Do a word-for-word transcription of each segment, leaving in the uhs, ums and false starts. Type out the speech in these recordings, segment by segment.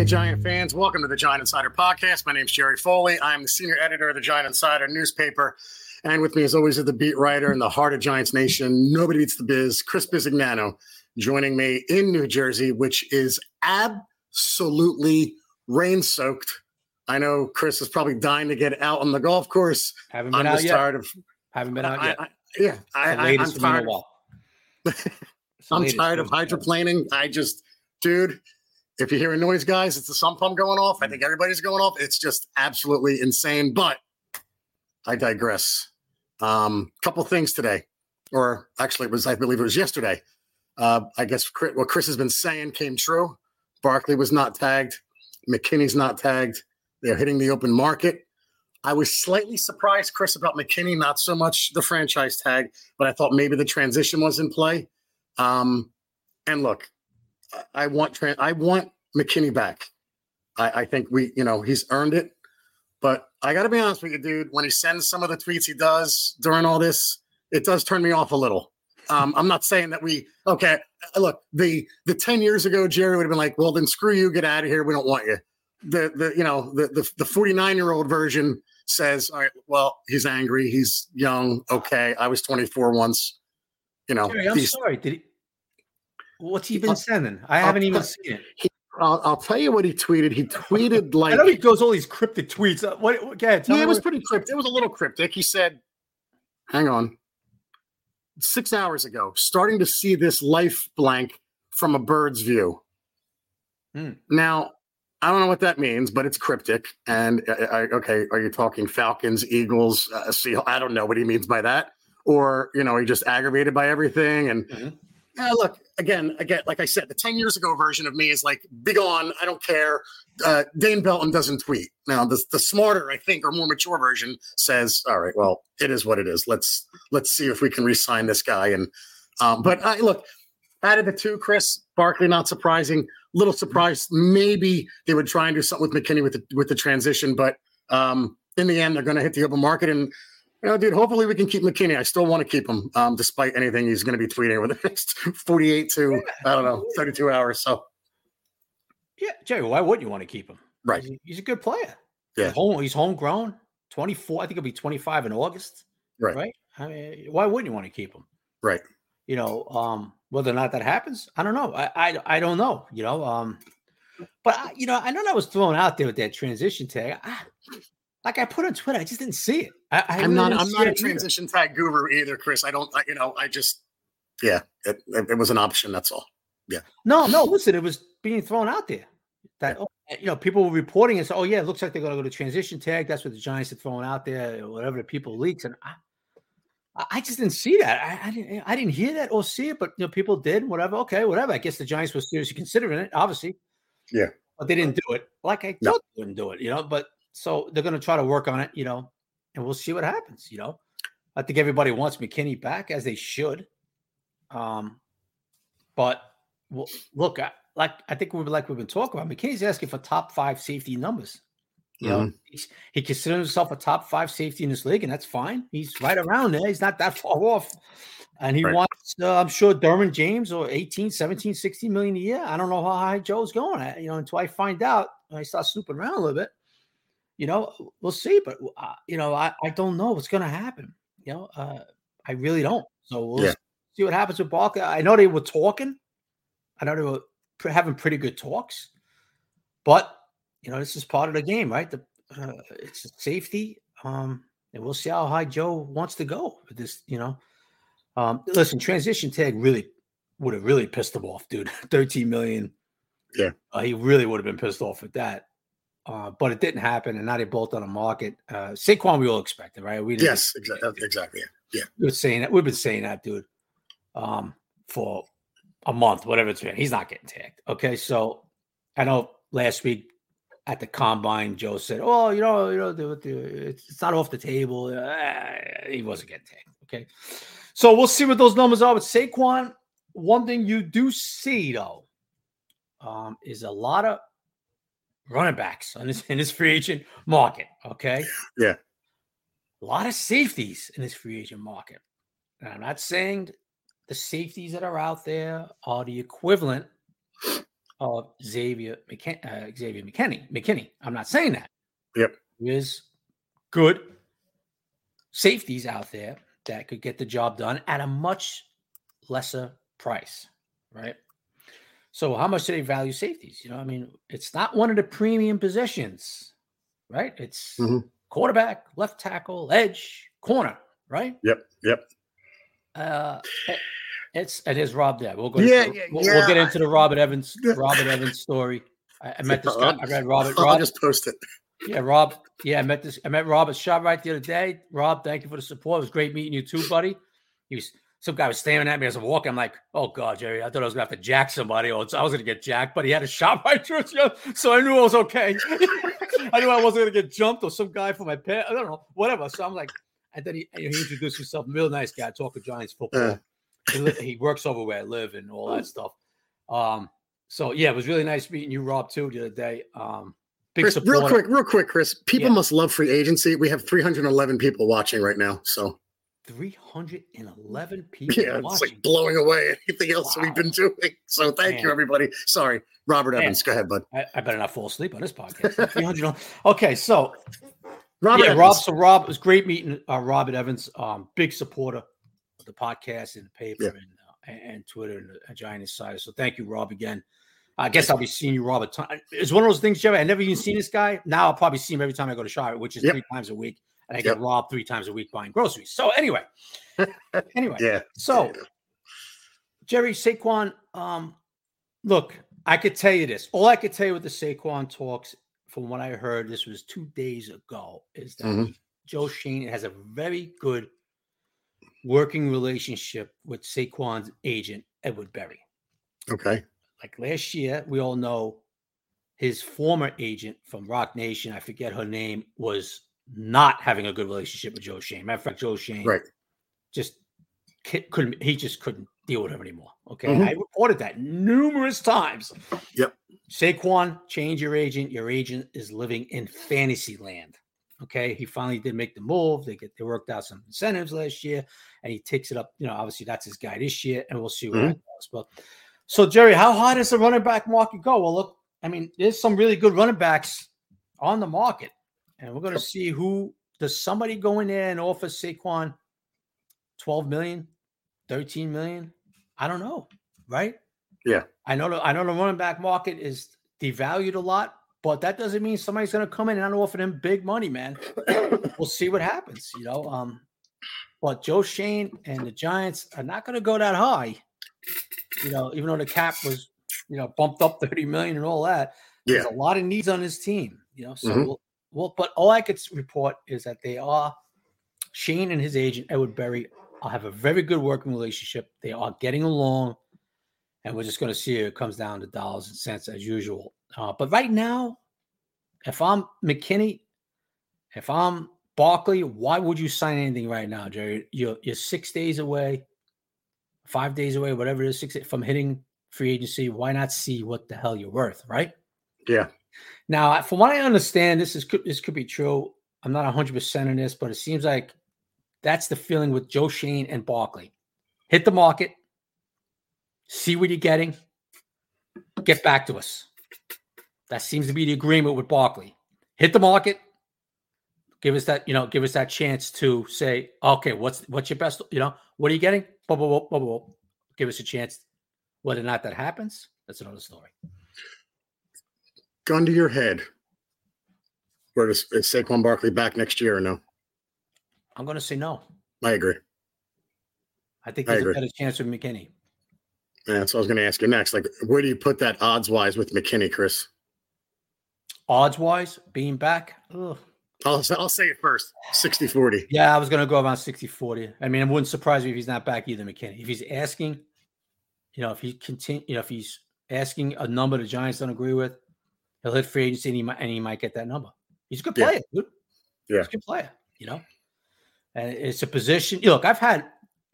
Hey, Giant fans, welcome to the Giant Insider Podcast. My name's Jerry Foley. I'm the senior editor of the Giant Insider newspaper. And with me, as always, is the beat writer in the heart of Giants Nation. Nobody beats the biz, Chris Bisignano, joining me in New Jersey, which is absolutely rain-soaked. I know Chris is probably dying to get out on the golf course. Haven't been I'm out just yet. tired of. Haven't been out yet. I, I, yeah, I, I, I'm tired. I'm tired of hydroplaning. I just, dude. If you hear a noise, guys, it's the sump pump going off. I think everybody's going off. It's just absolutely insane. But I digress. Um, couple things today, or actually, it was I believe it was yesterday. Uh, I guess what Chris has been saying came true. Barkley was not tagged. McKinney's not tagged. They're hitting the open market. I was slightly surprised, Chris, about McKinney, not so much the franchise tag, but I thought maybe the transition was in play. Um, and look. I want I want McKinney back. I, I think we, you know, he's earned it. But I got to be honest with you, dude. When he sends some of the tweets he does during all this, it does turn me off a little. Um, I'm not saying that we okay. Look, the the ten years ago, Jerry would have been like, "Well, then screw you, get out of here. We don't want you." The the you know the the the forty-nine year old version says, "All right, well, he's angry. He's young. Okay, I was twenty-four once. You know, Jerry, I'm these, sorry. Did he? What's he been sending? I haven't I'll, even seen it. He, I'll, I'll tell you what he tweeted. He tweeted like I know he goes all these cryptic tweets. Uh, what? what go ahead, tell yeah, me it was what, pretty cryptic. It was a little cryptic. He said, "Hang on, six hours ago, starting to see this life blank from a bird's view." Hmm. Now, I don't know what that means, but it's cryptic. And uh, I, okay, are you talking Falcons, Eagles, uh, Seal? I don't know what he means by that. Or you know, he just aggravated by everything and. Mm-hmm. Uh, look, again, again, like I said, the ten years ago version of me is like, big on, I don't care. Uh, Dane Belton doesn't tweet. Now, the, the smarter, I think, or more mature version says, all right, well, it is what it is. Let's let's see if we can re-sign this guy. And um, But I, look, out of the two, Chris, Barkley, not surprising. Little surprised. Maybe they would try and do something with McKinney with the, with the transition. But um, in the end, they're going to hit the open market. And you know, dude, hopefully we can keep McKinney. I still want to keep him, um, despite anything he's going to be tweeting over the next forty-eight to, I don't know, thirty-two hours. So, yeah, Jerry, why wouldn't you want to keep him? Right. He's, he's a good player. Yeah. He's, home, he's homegrown, twenty-four. I think he'll be twenty-five in August. Right. Right. I mean, why wouldn't you want to keep him? Right. You know, um, whether or not that happens, I don't know. I, I, I don't know, you know, um, but, I, you know, I know that was thrown out there with that transition tag. I, Like I put on Twitter, I just didn't see it. I, I I'm really not. I'm not a either. transition tag guru either, Chris. I don't. I, you know, I just. Yeah, it, it, it was an option. That's all. Yeah. No, no. Listen, it was being thrown out there that oh, you know people were reporting and said, "Oh yeah, it looks like they're going to go to transition tag." That's what the Giants had thrown out there. Whatever the people leaks, and I, I just didn't see that. I, I didn't. I didn't hear that or see it, but you know, people did. Whatever. Okay, whatever. I guess the Giants were seriously considering it. Obviously. Yeah. But they didn't do it. Like I no. thought they wouldn't do it. You know, but. So they're going to try to work on it, you know, and we'll see what happens, you know. I think everybody wants McKinney back, as they should. Um, but well, look, I, like I think we've like we've been talking about, McKinney's asking for top five safety numbers. You mm-hmm. know, he's, he considers himself a top five safety in this league, and that's fine. He's right around there. He's not that far off. And he right. wants, uh, I'm sure, Derwin James or eighteen, seventeen, sixteen million a year. I don't know how high Joe's going at, you know, until I find out. I start snooping around a little bit. You know, we'll see, but uh, you know, I, I don't know what's going to happen. You know, uh, I really don't. So we'll yeah. see what happens with Barkley. I know they were talking. I know they were pre- having pretty good talks, but you know, this is part of the game, right? The uh, it's safety, um, and we'll see how high Joe wants to go with this. You know, um, listen, transition tag really would have really pissed him off, dude. thirteen million. Yeah, uh, he really would have been pissed off with that. Uh, but it didn't happen, and now they both on the market. Uh, Saquon, we all expected, right? We yes, exactly. Exactly. Yeah, we were saying that. We've been saying that, dude, um, for a month, whatever it's been. He's not getting tagged. Okay, so I know last week at the combine, Joe said, "Oh, you know, you know, the, the, it's, it's not off the table." Uh, he wasn't getting tagged. Okay, so we'll see what those numbers are with Saquon. One thing you do see though um, is a lot of running backs on this in this free agent market. Okay. Yeah. A lot of safeties in this free agent market. And I'm not saying the safeties that are out there are the equivalent of Xavier McKin- uh, Xavier McKinney. McKinney. I'm not saying that. Yep. There's good safeties out there that could get the job done at a much lesser price, right? So how much do they value safeties? You know, I mean, it's not one of the premium positions, right? It's mm-hmm. quarterback, left tackle, edge, corner, right? Yep, yep. Uh, it's it is Rob there. We'll go. Yeah, to, yeah, we'll, yeah. we'll get into the Robert Evans Robert Evans story. I, I met this guy. I read Robert. I'll Rob, just post it. Yeah, Rob. Yeah, I met this. I met Rob at ShopRite the other day. Rob, thank you for the support. It was great meeting you too, buddy. He was some guy was staring at me as I'm walking. I'm like, oh God, Jerry, I thought I was gonna have to jack somebody, or I was gonna get jacked, but he had a ShopRite jersey, so I knew I was okay. I knew I wasn't gonna get jumped or some guy for my pet. I don't know, whatever. So I'm like, and then he, he introduced himself, real nice guy, talking Giants football. Uh. He, li- he works over where I live and all that stuff. Um, so yeah, it was really nice meeting you, Rob, too, the other day. Um, big Chris, real quick, real quick, Chris. People yeah. must love free agency. We have three hundred eleven people watching right now. So three hundred eleven people. Yeah, watching. It's like blowing away anything else wow. we've been doing. So thank Man. you, everybody. Sorry, Robert Evans. Man. Go ahead, bud. I, I better not fall asleep on this podcast. three hundred Okay, so Robert yeah, Evans. Rob. So Rob, it was great meeting uh, Robert Evans. Um, big supporter of the podcast and the paper yeah. and, uh, and Twitter and the Giant Insider. So thank you, Rob, again. I guess I'll be seeing you, Rob, a ton. It's one of those things, Jerry. I never even seen this guy. Now I'll probably see him every time I go to Charlotte, which is yep. three times a week. And I get yep. robbed three times a week buying groceries. So anyway, anyway, yeah. So Jerry, Saquon, um, look, I could tell you this. All I could tell you with the Saquon talks, from what I heard, this was two days ago, is that mm-hmm. Joe Schoen has a very good working relationship with Saquon's agent, Edward Berry. Okay. Like last year, we all know his former agent from Rock Nation, I forget her name, was not having a good relationship with Joe Schoen. Matter of fact, Joe Schoen right. just couldn't, he just couldn't deal with him anymore. Okay. Mm-hmm. I reported that numerous times. Yep. Saquon, change your agent. Your agent is living in fantasy land. Okay. He finally did make the move. They get, they worked out some incentives last year and he takes it up. You know, obviously that's his guy this year and we'll see where mm-hmm. that goes. But so Jerry, how high does the running back market go? Well, look, I mean, there's some really good running backs on the market. And we're going to see who does somebody go in there and offer Saquon twelve million, thirteen million. I don't know. Right. Yeah. I know. The, I know the running back market is devalued a lot, but that doesn't mean somebody's going to come in and offer them big money, man. We'll see what happens, you know? Um, but Joe Schoen and the Giants are not going to go that high, you know, even though the cap was, you know, bumped up thirty million and all that. Yeah. There's a lot of needs on his team, you know, so mm-hmm. we'll, Well, but all I could report is that they are, Schoen and his agent, Edward Berry, have a very good working relationship. They are getting along, and we're just going to see if it comes down to dollars and cents as usual. Uh, but right now, if I'm McKinney, if I'm Barkley, why would you sign anything right now, Jerry? You're, you're six days away, five days away, whatever it is, six from hitting free agency. Why not see what the hell you're worth, right? Yeah. Now, from what I understand, this is this could be true. I'm not one hundred percent in this, but it seems like that's the feeling with Joe Schoen and Barkley. Hit the market, see what you're getting, get back to us. That seems to be the agreement with Barkley. Hit the market, give us that, you know, give us that chance to say, okay, what's what's your best, you know, what are you getting? Blah, blah, blah, blah, blah. Give us a chance. Whether or not that happens, that's another story. Gun to your head. Where does is Saquon Barkley back next year or no? I'm going to say no. I agree. I think there's I a better chance with McKinney. Yeah, that's what I was going to ask you next. Like, where do you put that odds-wise with McKinney, Chris? Odds-wise, being back? Ugh. I'll, I'll say it first, sixty forty. Yeah, I was going to go around sixty forty. I mean, it wouldn't surprise me if he's not back either, McKinney. If he's asking, you know, if he continue, you know, if he's asking a number the Giants don't agree with, he'll hit free agency and he might, and he might get that number. He's a good player, yeah. dude. Yeah. He's a good player, you know. And it's a position. Look, I've had,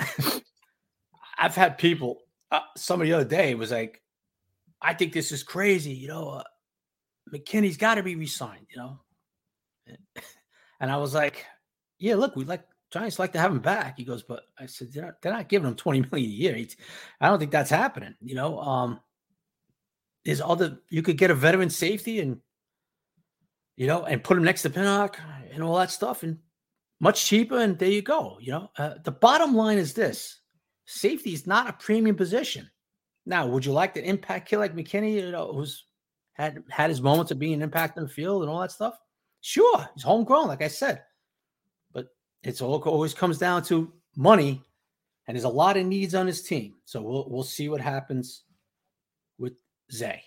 I've had people. Uh, somebody the other day was like, "I think this is crazy," you know. Uh, McKinney's got to be re-signed, you know. And I was like, "Yeah, look, we like Giants like to have him back." He goes, "But," I said, "They're not, they're not giving him twenty million a year. I don't think that's happening, you know." Um, there's other, you could get a veteran safety and, you know, and put him next to Pinnock and all that stuff and much cheaper. And there you go. You know, uh, the bottom line is this: safety is not a premium position. Now, would you like the impact kid like McKinney, you know, who's had, had his moments of being an impact in the field and all that stuff? Sure. He's homegrown, like I said, but it's all always comes down to money, and there's a lot of needs on his team. So we'll, we'll see what happens with Zay.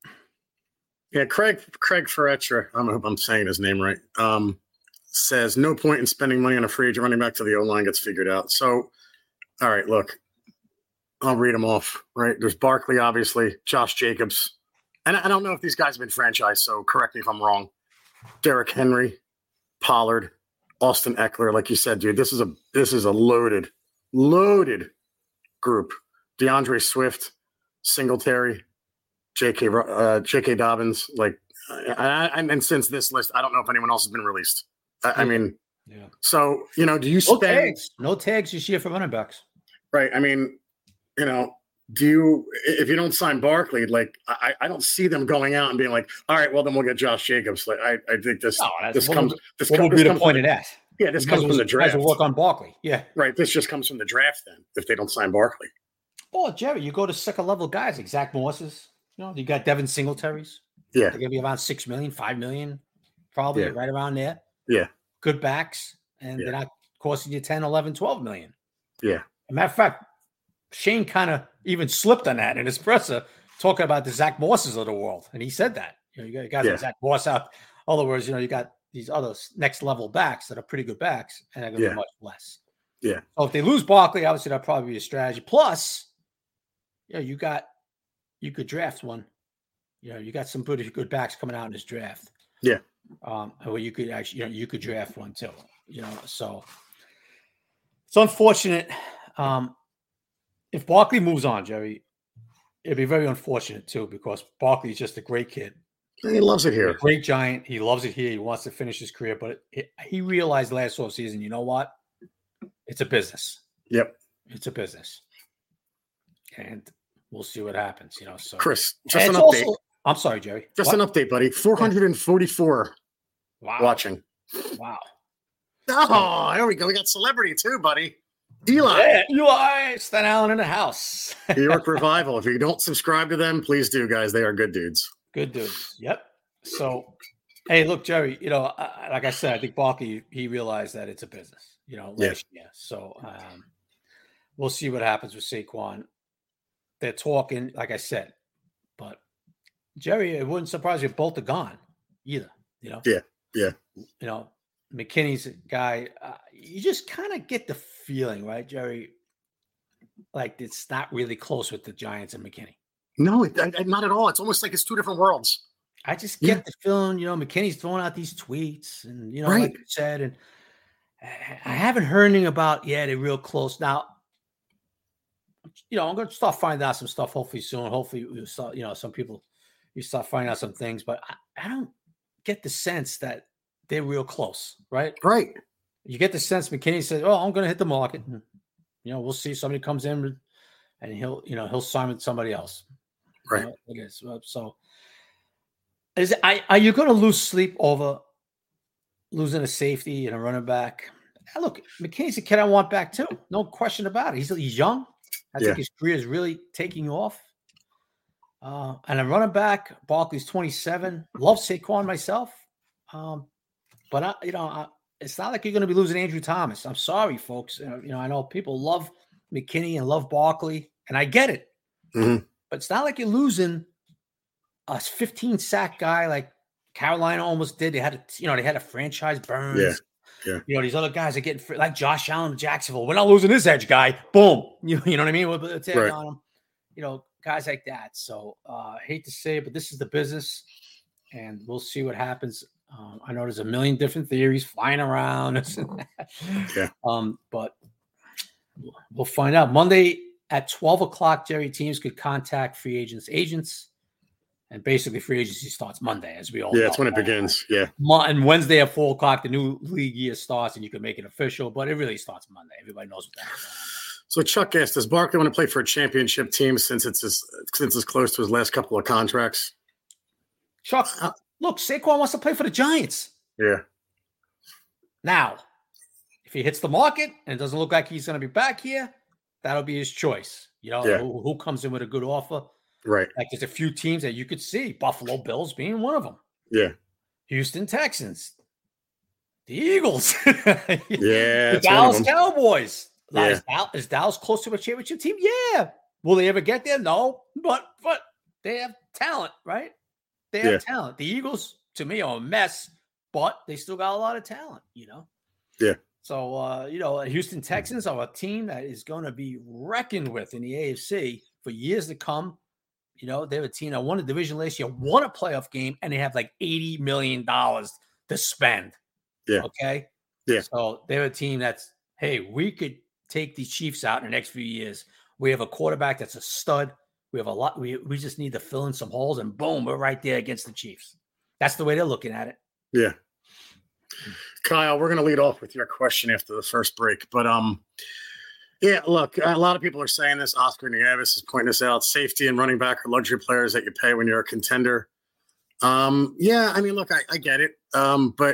Yeah, Craig Craig Ferretra, I hope I'm saying his name right, um, says no point in spending money on a free agent running back till the O-line gets figured out. So, all right, look, I'll read them off, right? There's Barkley, obviously, Josh Jacobs. And I don't know if these guys have been franchised, so correct me if I'm wrong. Derrick Henry, Pollard, Austin Eckler. Like you said, dude, this is a this is a loaded, loaded group. DeAndre Swift, Singletary, J K uh, J K Dobbins, like, I, I, and since this list, I don't know if anyone else has been released. I, I mean, yeah. So you know, do you no spend tags. no tags this year for running backs? Right. I mean, you know, do you if you don't sign Barkley, like I, I don't see them going out and being like, all right, well then we'll get Josh Jacobs. Like I, I think this no, this what comes would, this what comes, would this be comes the point from, of that? Yeah, this comes from the draft. Guys will work on Barkley. Yeah. Right. This just comes from the draft then if they don't sign Barkley. Oh, Jerry, you go to second level guys like Zach Morses. You know, you got Devin Singletaries. Yeah. They're gonna be around six million, five million, probably yeah. right around there. Yeah. Good backs, and yeah. they're not costing you ten, eleven, twelve million. Yeah. As a matter of fact, Shane kind of even slipped on that in his presser, talking about the Zach Morses of the world. And he said that. You know, you got guys yeah. like Zach Moss out. In other words, you know, you got these other next level backs that are pretty good backs, and they're gonna yeah. be much less. Yeah. So if they lose Barkley, obviously that'll probably be a strategy. Plus, yeah, you got you could draft one. You know, you got some pretty good backs coming out in this draft. Yeah. Um, where you could actually, you know, you could draft one too. You know, so it's unfortunate. Um, if Barkley moves on, Jerry, it'd be very unfortunate too, because Barkley's just a great kid. He loves it here. Great Giant. He loves it here. He wants to finish his career, but it, it, he realized last offseason, you know what? It's a business. Yep. It's a business. And we'll see what happens, you know. So Chris, just an update. Also, I'm sorry, Jerry. Just what? an update, buddy. four hundred forty-four wow. watching. Wow. Oh, there we go. We got celebrity too, buddy. Eli. Yeah, Eli Stan Allen in the house. New York Revival. If you don't subscribe to them, please do, guys. They are good dudes. Good dudes. Yep. So, hey, look, Jerry, you know, I, like I said, I think Barkley, he realized that it's a business, you know, last yeah. year. So um, we'll see what happens with Saquon. They're talking, like I said, but Jerry, it wouldn't surprise you if both are gone either, you know? Yeah. Yeah. You know, McKinney's a guy, uh, you just kind of get the feeling, right, Jerry? Like it's not really close with the Giants and McKinney. No, it, not at all. It's almost like it's two different worlds. I just get yeah. the feeling, you know, McKinney's throwing out these tweets and, you know, right. like you said, and I haven't heard anything about, yeah, they're real close. Now, you know, I'm going to start finding out some stuff hopefully soon. Hopefully, you start, you know, some people, you start finding out some things, but I, I don't get the sense that they're real close, right? Right. You get the sense McKinney says, oh, I'm going to hit the market. And, you know, we'll see. Somebody comes in and he'll, you know, he'll sign with somebody else. Right. You know, it is. So, is it, I, are you going to lose sleep over losing a safety and a running back? Now, look, McKinney's a kid I want back too. No question about it. He's, he's young. I yeah. think his career is really taking off. Uh, and a running back, Barkley's twenty-seven. Love Saquon myself. Um, but, I, you know, I, it's not like you're going to be losing Andrew Thomas. I'm sorry, folks. You know, you know, I know people love McKinney and love Barkley, and I get it. Mm-hmm. But it's not like you're losing a fifteen sack guy like Carolina almost did. They had a, you know, they had a franchise Burns. Yeah. Yeah. You know, these other guys are getting free, like Josh Allen in Jacksonville. We're not losing this edge guy. Boom. You, you know what I mean? We'll, we'll take right. on them. You know, guys like that. So I uh, hate to say it, but this is the business, and we'll see what happens. Um, I know there's a million different theories flying around. yeah. Um, but we'll find out. Monday at twelve o'clock, Jerry, teams could contact free agents, agents. And basically, free agency starts Monday, as we all yeah, know. That's when it begins. Yeah. And Wednesday at four o'clock, the new league year starts, and you can make it official. But it really starts Monday. Everybody knows what that is. So Chuck asked, does Barkley want to play for a championship team since it's his, since it's close to his last couple of contracts? Chuck, uh, look, Saquon wants to play for the Giants. Yeah. Now, if he hits the market and it doesn't look like he's going to be back here, that'll be his choice. You know, yeah. who, who comes in with a good offer? Right. Like there's a few teams that you could see, Buffalo Bills being one of them. Yeah. Houston Texans, the Eagles. Yeah. The Dallas Cowboys. Yeah. Is, Dallas, is Dallas close to a championship team? Yeah. Will they ever get there? No. But but they have talent, right? They have yeah. talent. The Eagles, to me, are a mess, but they still got a lot of talent, you know? Yeah. So, uh, you know, Houston Texans are a team that is going to be reckoned with in the A F C for years to come. You know, they're a team that won a division last year, won a playoff game, and they have like eighty million dollars to spend. Yeah. Okay? Yeah. So they're a team that's, hey, we could take the Chiefs out in the next few years. We have a quarterback that's a stud. We have a lot. We, we just need to fill in some holes, and boom, we're right there against the Chiefs. That's the way they're looking at it. Yeah. Kyle, we're going to lead off with your question after the first break. But, um, yeah, look, a lot of people are saying this. Oscar Nieves is pointing this out. Safety and running back are luxury players that you pay when you're a contender. Um, yeah, I mean, look, I, I get it. Um, but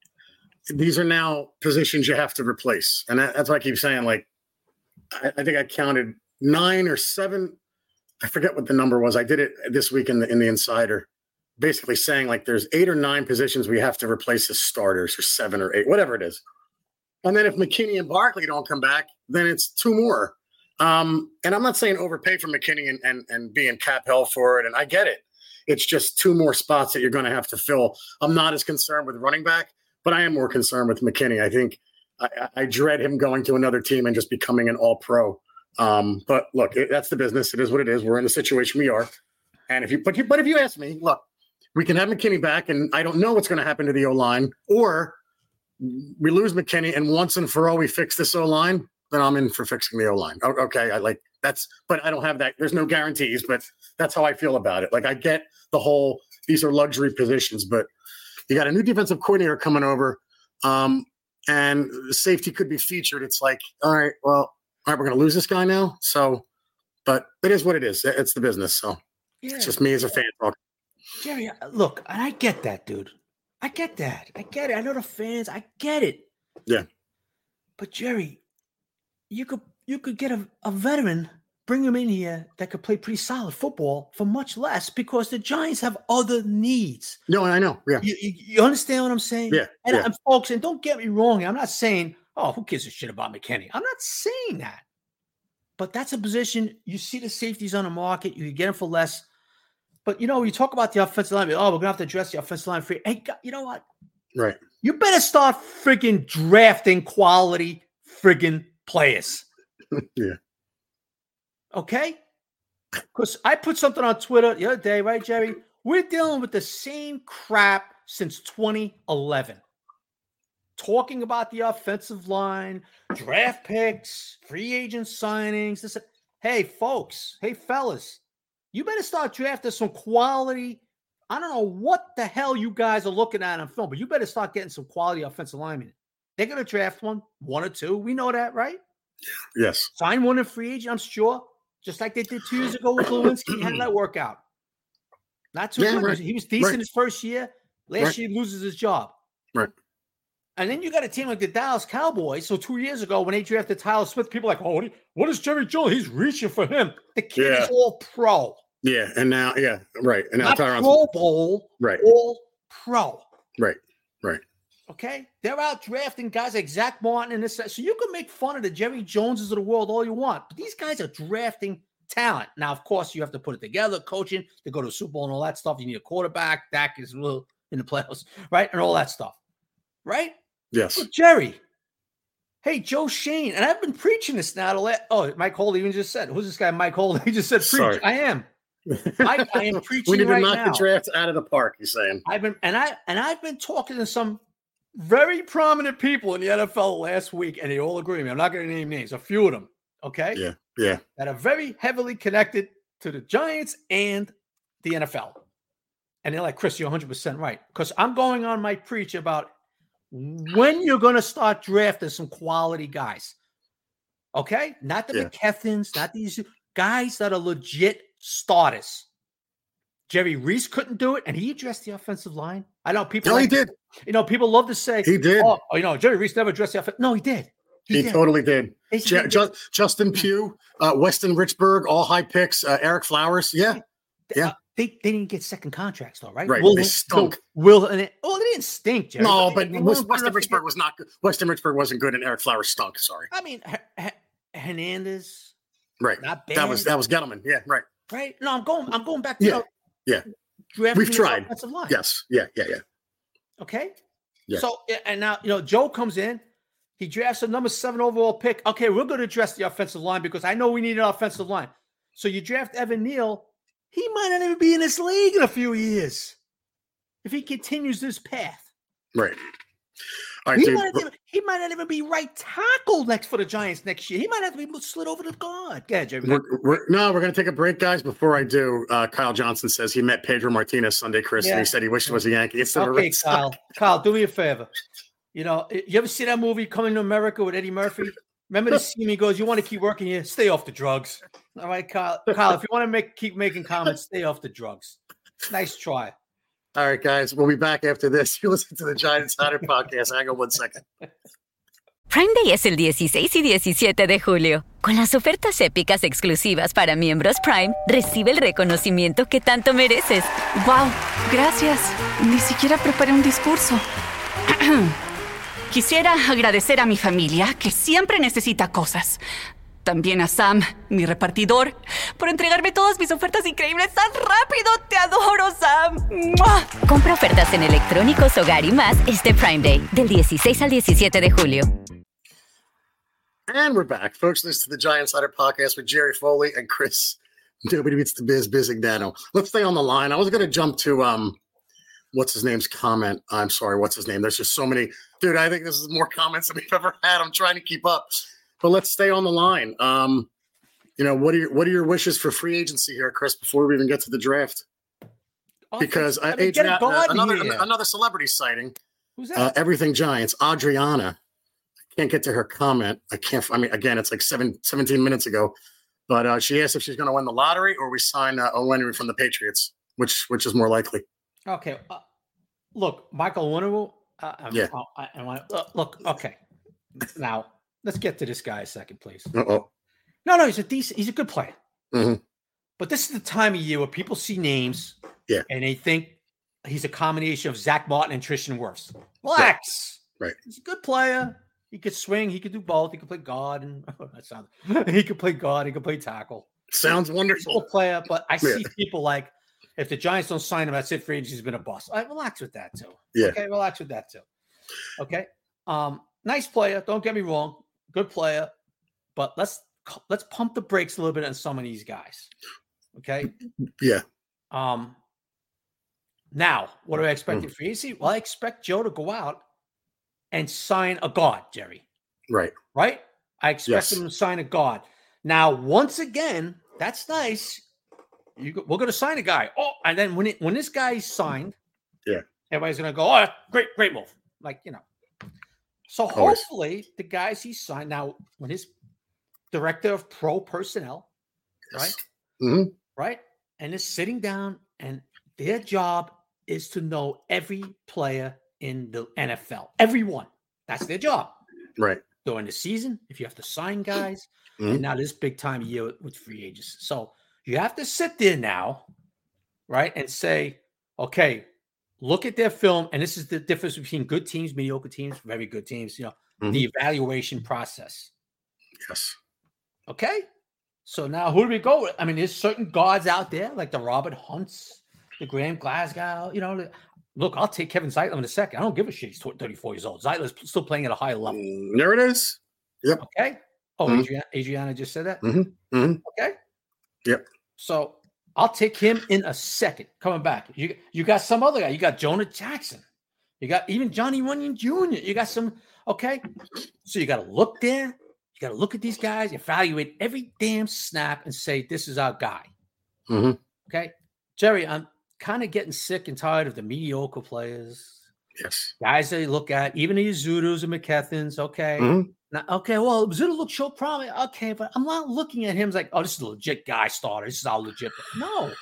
these are now positions you have to replace. And that, that's why I keep saying, like, I, I think I counted nine or seven. I forget what the number was. I did it this week in the in the Insider, basically saying like there's eight or nine positions we have to replace as starters, or seven or eight, whatever it is. And then if McKinney and Barkley don't come back, then it's two more. Um, and I'm not saying overpay for McKinney and, and, and be in cap hell for it. And I get it. It's just two more spots that you're going to have to fill. I'm not as concerned with running back, but I am more concerned with McKinney. I think I, I dread him going to another team and just becoming an all-pro. Um, but look, it, that's the business. It is what it is. We're in the situation we are. And if you, but you, but if you ask me, look, we can have McKinney back, and I don't know what's going to happen to the O-line, or we lose McKinney and once and for all we fix this O-line, then I'm in for fixing the O-line. Okay, I like that's, but I don't have that. There's no guarantees, but that's how I feel about it. Like I get the whole, these are luxury positions, but you got a new defensive coordinator coming over, um, and safety could be featured. It's like, all right, well, all right, we're going to lose this guy now. So, but it is what it is. It's the business. So yeah. It's just me as a fan talking. Jerry, look, and I get that, dude. I get that. I get it. I know the fans. I get it. Yeah. But Jerry, you could you could get a, a veteran, bring him in here that could play pretty solid football for much less, because the Giants have other needs. No, I know. Yeah. You, you, you understand what I'm saying? Yeah. And, yeah. and folks, and don't get me wrong. I'm not saying, oh, who gives a shit about McKinney? I'm not saying that. But that's a position. You see the safeties on the market. You can get them for less. But, you know, you talk about the offensive line. Oh, we're going to have to address the offensive line free. Hey, you know what? Right. You better start friggin' drafting quality friggin' players. Yeah. Okay? Because I put something on Twitter the other day, right, Jerry? We're dealing with the same crap since twenty eleven. Talking about the offensive line, draft picks, free agent signings. This, hey, folks. Hey, fellas. You better start drafting some quality. I don't know what the hell you guys are looking at on film, but you better start getting some quality offensive linemen. They're going to draft one, one or two. We know that, right? Yes. Sign one in free agent, I'm sure. Just like they did two years ago with Lewinsky. How did that work out? Not too yeah, good. Right. He was decent right. his first year. Last right. year, he loses his job. Right. And then you got a team like the Dallas Cowboys. So two years ago, when they drafted Tyler Smith, people were like, oh, what, what is Jerry Jones? He's reaching for him. The kid yeah. is all pro. Yeah, and now, yeah, right. And now Not Tyron's Pro Bowl, right. all pro. Right, right. Okay? They're out drafting guys like Zach Martin and this. So you can make fun of the Jerry Joneses of the world all you want, but these guys are drafting talent. Now, of course, you have to put it together, coaching, to go to the Super Bowl and all that stuff. You need a quarterback. Dak is in the playoffs, right? And all that stuff, right? Yes. But Jerry, hey, Joe Shane, and I've been preaching this now to let, oh, Mike Holt even just said, who's this guy, Mike Holt? He just said, preach. Sorry. I am. I, I am preaching we need to right knock now. the draft out of the park, you're saying. I've been, and I, and I've been talking to some very prominent people in the N F L last week, and they all agree with me. I'm not going to name names, a few of them, okay? Yeah, yeah. That are very heavily connected to the Giants and the N F L. And they're like, Chris, you're one hundred percent right. Because I'm going on my preach about when you're going to start drafting some quality guys. Okay, not the Yeah. McKeffins, not these guys that are legit starters. Jerry Reese couldn't do it, and he addressed the offensive line. I know people. No, like, he did. You know, people love to say he did. Oh, you know, Jerry Reese never addressed the offense. No, he did. He, he did. totally did. J- J- Justin Pugh, uh, Weston Richburg, all high picks. Uh, Eric Flowers, yeah, yeah. Uh, they they didn't get second contracts though, right? Right. Will, they stunk. So Will and it, oh, they didn't stink, Jerry. No, but, but Weston, Weston Richburg was not good. Weston Richburg wasn't good, and Eric Flowers stunk. Sorry. I mean, H- H- Hernandez. Right. Not bad. That was that was Gettleman. Yeah. Right. Right. No, I'm going. I'm going back. To, yeah. You know, yeah. We've tried. Line. Yes. Yeah. Yeah. Yeah. Okay. Yeah. So and now you know Joe comes in. He drafts a number seven overall pick. Okay, we're going to address the offensive line because I know we need an offensive line. So you draft Evan Neal. He might not even be in this league in a few years if he continues this path. Right. All right, he, dude. Might not even, he might not even be right tackle next for the Giants next year. He might have to be slid over to guard. Go ahead, Jerry. We're, we're, no, we're going to take a break, guys. Before I do, uh, Kyle Johnson says he met Pedro Martinez Sunday, Chris, yeah. and he said he wished he was a Yankee instead okay, of a Red Kyle. Sox. Kyle, do me a favor. You know, you ever see that movie Coming to America with Eddie Murphy? Remember the scene he goes, you want to keep working here? Stay off the drugs. All right, Kyle. Kyle, if you want to make keep making comments, stay off the drugs. Nice try. All right, guys. We'll be back after this. You listen to the Giant Insider Podcast. Hang on one second. Prime Day es el dieciséis y diecisiete de julio. Con las ofertas épicas exclusivas para miembros Prime, recibe el reconocimiento que tanto mereces. ¡Wow! Gracias. Ni siquiera preparé un discurso. Quisiera agradecer a mi familia, que siempre necesita cosas. También a Sam, mi repartidor, por entregarme todas mis ofertas increíbles tan rápido. ¡Te adoro, Sam! ¡Mua! Compra ofertas en electrónicos, hogar y más este Prime Day, del dieciséis al diecisiete de julio. And we're back, folks. This is the Giant Insider Podcast with Jerry Foley and Chris. Nobody beats the biz, Bizignano. Let's stay on the line. I was going to jump to um, what's his name's comment. I'm sorry, what's his name? There's just so many. Dude, I think this is more comments than we've ever had. I'm trying to keep up. But let's stay on the line. Um, you know, what are your what are your wishes for free agency here, Chris? Before we even get to the draft, oh, because uh, Adriana, uh, another here. another celebrity sighting. Who's that? Uh, Everything Giants. Adriana. I can't get to her comment. I can't. I mean, again, it's like seven, seventeen minutes ago. But uh, she asked if she's going to win the lottery or we sign uh, Onwenu from the Patriots, which which is more likely. Okay, uh, look, Michael Onwenu. Uh, yeah. I, I, I, uh, look, okay. Now. Let's get to this guy a second, please. Uh-oh. No, no, he's a decent, he's a good player. Mm-hmm. But this is the time of year where people see names yeah. and they think he's a combination of Zach Martin and Tristan Wirfs. Relax. Right. right. He's a good player. He could swing. He could do both. He could play guard. and oh, that sounds, He could play guard. He could play tackle. Sounds wonderful. He's a good player, but I yeah. see people like, if the Giants don't sign him, that's it for agency. He's been a bust. All right, relax with that, too. Yeah. Okay, relax with that, too. Okay. Um, nice player. Don't get me wrong. Good player, but let's let's pump the brakes a little bit on some of these guys. Okay. Yeah. Um. Now, what do I expect mm. for easy? Well, I expect Joe to go out and sign a guard, Jerry. Right. Right. I expect yes. him to sign a guard. Now, once again, that's nice. You we're going to sign a guy. Oh, and then when it when this guy's signed, yeah, everybody's going to go, oh, great, great move. Like you know. So hopefully the guys he signed now, when his director of pro personnel, yes. right, mm-hmm. right, and is sitting down, and their job is to know every player in the N F L, everyone. That's their job, right? During the season, if you have to sign guys, mm-hmm. and now this big time of year with, with free agents, so you have to sit there now, right, and say, okay. Look at their film, and this is the difference between good teams, mediocre teams, very good teams, you know, mm-hmm. the evaluation process. Yes. Okay? So now who do we go with? I mean, there's certain guards out there, like the Robert Hunts, the Graham Glasgow, you know. Look, I'll take Kevin Zeitler in a second. I don't give a shit. He's thirty-four years old. Zeitler's still playing at a high level. There it is. Yep. Okay? Oh, mm-hmm. Adriana, Adriana just said that? Mm-hmm. Mm-hmm. Okay? Yep. So I'll take him in a second. Coming back. You you got some other guy. You got Jonah Jackson. You got even Johnny Runyon Junior You got some, okay? So you got to look there. You got to look at these guys, evaluate every damn snap and say, this is our guy. Mm-hmm. Okay? Jerry, I'm kind of getting sick and tired of the mediocre players. Yes. Guys that you look at, even the Izudus and McKeffins, okay? Mm-hmm. Now, okay, well, Zito looks so prominent. Okay, but I'm not looking at him as like, oh, this is a legit guy starter. This is our legit. No.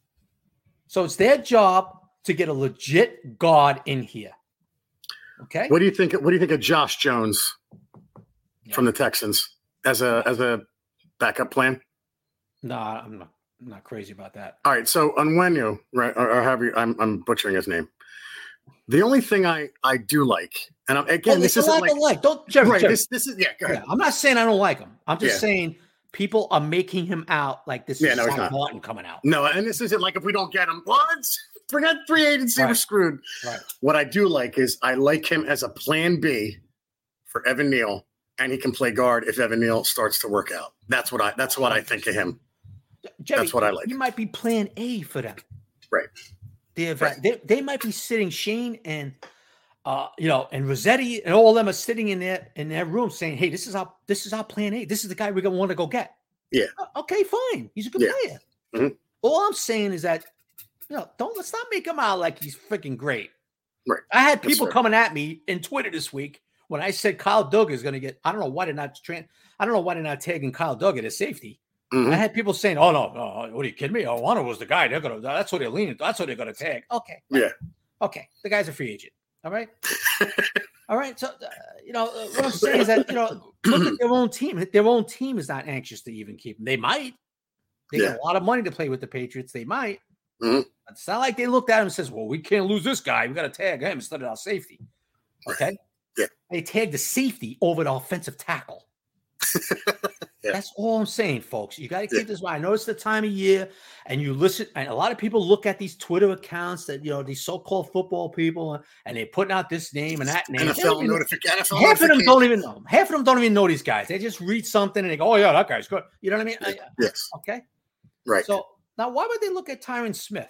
So it's their job to get a legit guard in here. Okay. What do you think? What do you think of Josh Jones yeah. from the Texans as a as a backup plan? No, I'm not. I'm not crazy about that. All right. So Onwenu, right, or, or however you, I'm I'm butchering his name. The only thing I, I do like, and I'm, again, oh, this isn't like, like don't Jerry, right, Jerry. This this is yeah. Go ahead. Yeah, I'm not saying I don't like him. I'm just yeah. saying people are making him out like this yeah, is no, Sam Martin coming out. No, and this isn't like if we don't get him, well, let's forget free agency, right. we're screwed. Right. What I do like is I like him as a plan B for Evan Neal, and he can play guard if Evan Neal starts to work out. That's what I that's what I think of him. Jerry, that's what I like. He might be plan A for them. Right. Right. They they might be sitting Shane and uh you know and Rossetti and all of them are sitting in their in their room saying, hey, this is our this is our plan A. This is the guy we're gonna want to go get. Yeah. Uh, okay, fine. He's a good yeah. player. Mm-hmm. All I'm saying is that you know, don't let's not make him out like he's freaking great. Right. I had people coming at me in Twitter this week when I said Kyle Duggar is gonna get. I don't know why they're not train. I don't know why they're not tagging Kyle Duggar as safety. Mm-hmm. I had people saying, "Oh no, no, what are you kidding me? Owano was the guy. They're gonna. That's what they're leaning. That's what they're gonna tag." Okay. Yeah. Okay. The guy's a free agent. All right. All right. So, uh, you know, uh, what I'm saying is that you know, look at their own team. Their own team is not anxious to even keep him. They might. They yeah. get a lot of money to play with the Patriots. They might. Mm-hmm. It's not like they looked at him and says, "Well, we can't lose this guy. We got to tag him instead of our safety." Okay. Yeah. They tagged the safety over the offensive tackle. Yeah. That's all I'm saying, folks. You got to keep yeah. this mind. I know it's the time of year, and you listen. And a lot of people look at these Twitter accounts that you know these so-called football people, and they're putting out this name and that name. N F L notification. Half of them don't even know. Half of them don't even know these guys. They just read something and they go, "Oh yeah, that guy's good." You know what I mean? Yes. Okay. Right. So now, why would they look at Tyron Smith?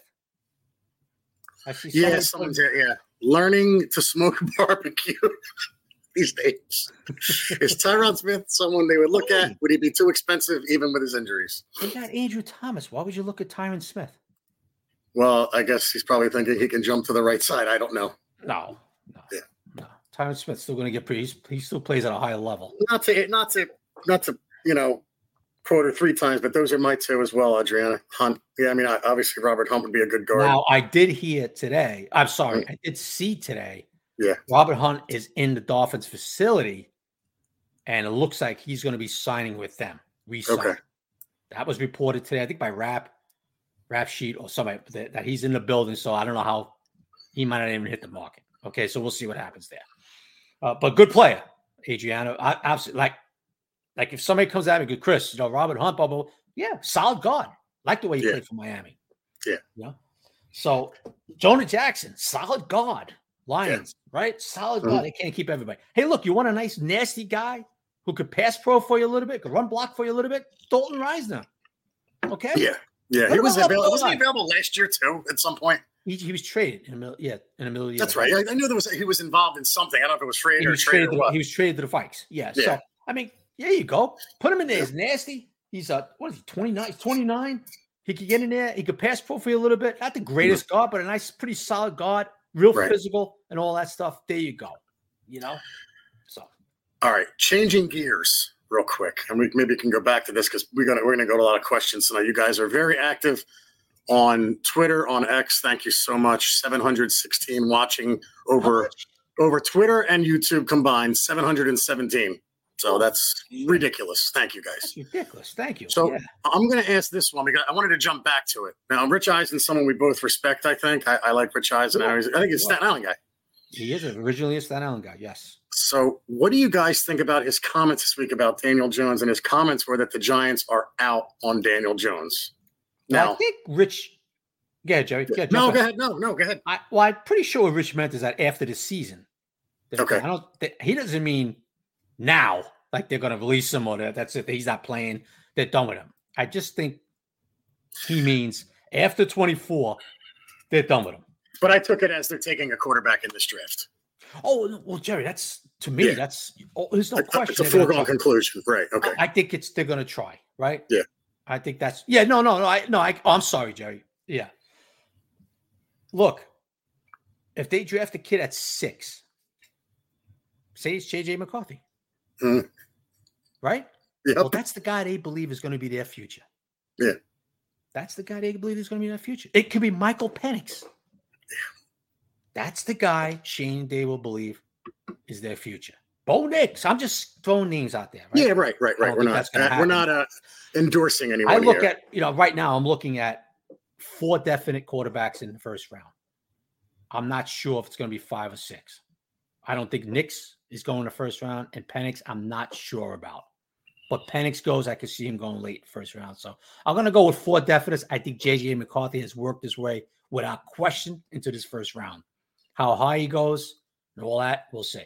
I see. Yeah, someone's there. Yeah, learning to smoke barbecue. These days. Is Tyron Smith someone they would look at? Would he be too expensive even with his injuries? You got Andrew Thomas. Why would you look at Tyron Smith? Well, I guess he's probably thinking he can jump to the right side. I don't know. No. No. Yeah. No. Tyron Smith's still going to get pretty. He still plays at a high level. Not to, not to, not to, you know, quote her three times, but those are my two as well, Adriana. Hunt. Yeah, I mean, obviously Robert Hunt would be a good guard. Now, I did hear today. I'm sorry. Mm-hmm. I did see today. Yeah, Robert Hunt is in the Dolphins facility, and it looks like he's going to be signing with them. Re-signing. Okay. That was reported today, I think, by Rap, Rap Sheet or somebody that, that he's in the building. So I don't know how he might not even hit the market. Okay, so we'll see what happens there. Uh, but good player, Adriano. I absolutely like, like if somebody comes at me, good Chris, you know, Robert Hunt, blah, blah, blah. Yeah, solid guard. Like the way he yeah. played for Miami. Yeah. You know? So Jonah Jackson, solid guard. Lions, yeah. right? Solid guy. Mm-hmm. They can't keep everybody. Hey, look, you want a nice, nasty guy who could pass pro for you a little bit, could run block for you a little bit? Dalton Reisner. Okay? Yeah. Yeah. He was available. Wasn't he available last year, too, at some point? He, he was traded in the middle. Yeah, in the middle of the year. That's right. I, I knew there was he was involved in something. I don't know if it was traded he or was traded. traded or to, he was traded to the Vikes. Yeah. yeah. So, I mean, there you go. Put him in there. He's nasty. He's, uh, what is he, twenty-nine? twenty-nine? He could get in there. He could pass pro for you a little bit. Not the greatest mm-hmm. guard, but a nice, pretty solid guard. Real right. physical and all that stuff. There you go. You know? So. All right. Changing gears real quick. And we maybe can go back to this because we're gonna we're gonna go to a lot of questions tonight. You guys are very active on Twitter, on X. Thank you so much. seven hundred sixteen watching over over Twitter and YouTube combined. seven hundred seventeen. So that's ridiculous. Thank you, guys. That's ridiculous. Thank you. So yeah. I'm going to ask this one because I wanted to jump back to it. Now, Rich Eisen's someone we both respect, I think. I, I like Rich Eisen. Yeah. I, I think he's a Staten Island guy. He is originally a Staten Island guy, yes. So what do you guys think about his comments this week about Daniel Jones? And his comments were that the Giants are out on Daniel Jones. Now, well, I think Rich – go ahead, Jerry. Go ahead, no, go ahead. No, no, go ahead. I, well, I'm pretty sure what Rich meant is that after the season. Okay. I don't, he doesn't mean – now, like they're going to release him or that, that's it. He's not playing. They're done with him. I just think he means after twenty-four, they're done with him. But I took it as they're taking a quarterback in this draft. Oh, well, Jerry, that's to me, yeah. that's oh, there's no question. It's a foregone conclusion. Right. Okay. I, I think it's they're going to try. Right. Yeah. I think that's yeah. No, no, no. I no. I, oh, I'm sorry, Jerry. Yeah. Look, if they draft a kid at six, say it's J J McCarthy. Mm. Right? Yep. Well, that's the guy they believe is going to be their future. Yeah. That's the guy they believe is going to be their future. It could be Michael Penix. That's the guy Shane and Dave will believe is their future. Bo Nix. I'm just throwing names out there. Right? Yeah, right, right, right. We're not, uh, we're not uh, endorsing anyone. I look here. at, you know, right now I'm looking at four definite quarterbacks in the first round. I'm not sure if it's going to be five or six. I don't think Nix is going the first round, and Penix I'm not sure about. But Penix goes, I could see him going late first round. So I'm going to go with four definites. I think J J McCarthy has worked his way without question into this first round. How high he goes and all that, we'll see.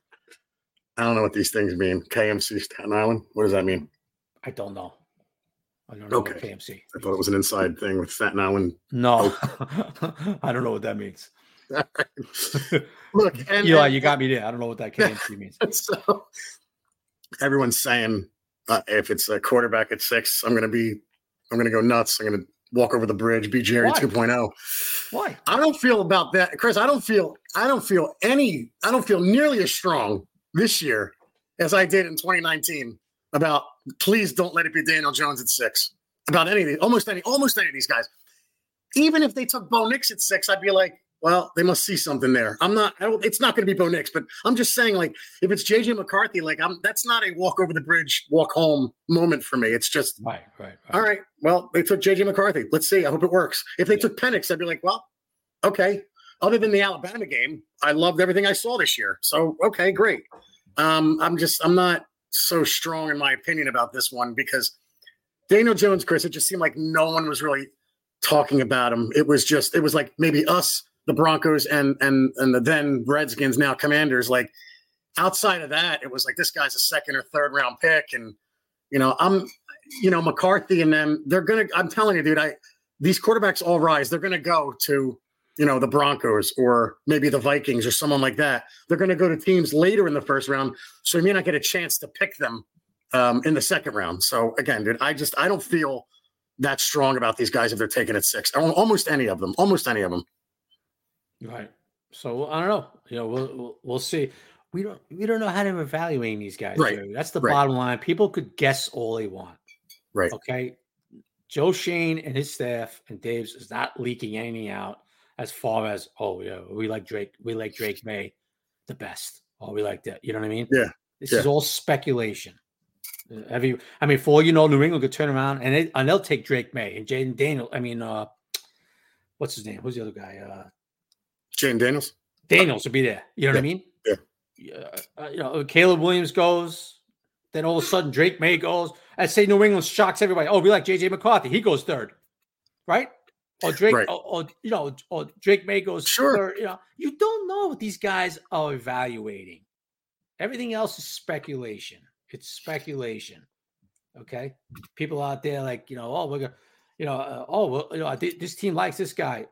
I don't know what these things mean. K M C Staten Island? What does that mean? I don't know. I don't know okay. what K M C. I thought it was an inside thing with Staten Island. No. Oh. I don't know what that means. Look, and, Eli, and, you got me there. I don't know what that K M C means. So everyone's saying uh, if it's a quarterback at six, I'm going to be, I'm going to go nuts. I'm going to walk over the bridge, be Jerry two point oh. Why? I don't feel about that, Chris. I don't feel, I don't feel any, I don't feel nearly as strong this year as I did in twenty nineteen about please don't let it be Daniel Jones at six. About any of these, almost any, almost any of these guys. Even if they took Bo Nix at six, I'd be like, well, they must see something there. I'm not, I don't, it's not going to be Bo Nix, but I'm just saying, like, if it's J J McCarthy, like, I'm, that's not a walk over the bridge, walk home moment for me. It's just, right, right, right. All right, well, they took J J McCarthy. Let's see. I hope it works. If they yeah. took Penix, I'd be like, well, okay. Other than the Alabama game, I loved everything I saw this year. So, okay, great. Um, I'm just, I'm not so strong in my opinion about this one because Daniel Jones, Chris, it just seemed like no one was really talking about him. It was just, it was like maybe us, the Broncos and and and the then Redskins, now Commanders. Like outside of that, it was like this guy's a second or third round pick, and you know I'm, you know McCarthy and them. They're gonna. I'm telling you, dude. I these quarterbacks all rise. They're gonna go to you know the Broncos or maybe the Vikings or someone like that. They're gonna go to teams later in the first round, so you may not get a chance to pick them um, in the second round. So again, dude, I just I don't feel that strong about these guys if they're taken at six. Almost any of them. Almost any of them. Right. So I don't know. You know, we'll we'll, we'll see. We don't we don't know how to evaluate these guys. Right. Jerry. That's the right. bottom line. People could guess all they want. Right. Okay. Joe Shane and his staff and Dave's is not leaking anything out as far as oh yeah we like Drake we like Drake May the best. Oh, we like that. You know what I mean? Yeah. This yeah. is all speculation. Have you? I mean, for all you know, New England could turn around and, it, and they'll take Drake May and Jaden Daniel. I mean, uh, what's his name? Who's the other guy? Uh, Jaden Daniels. Daniels will be there. You know yeah. what I mean? Yeah. yeah uh, you know, Caleb Williams goes. Then all of a sudden, Drake May goes. I say New England shocks everybody. Oh, we like J J McCarthy. He goes third, right? Or Drake, right. or, or you know, or Drake May goes sure. third. You know, you don't know what these guys are evaluating. Everything else is speculation. It's speculation. Okay, people out there like you know, oh, we're gonna, you know, uh, oh, well, you know, this team likes this guy.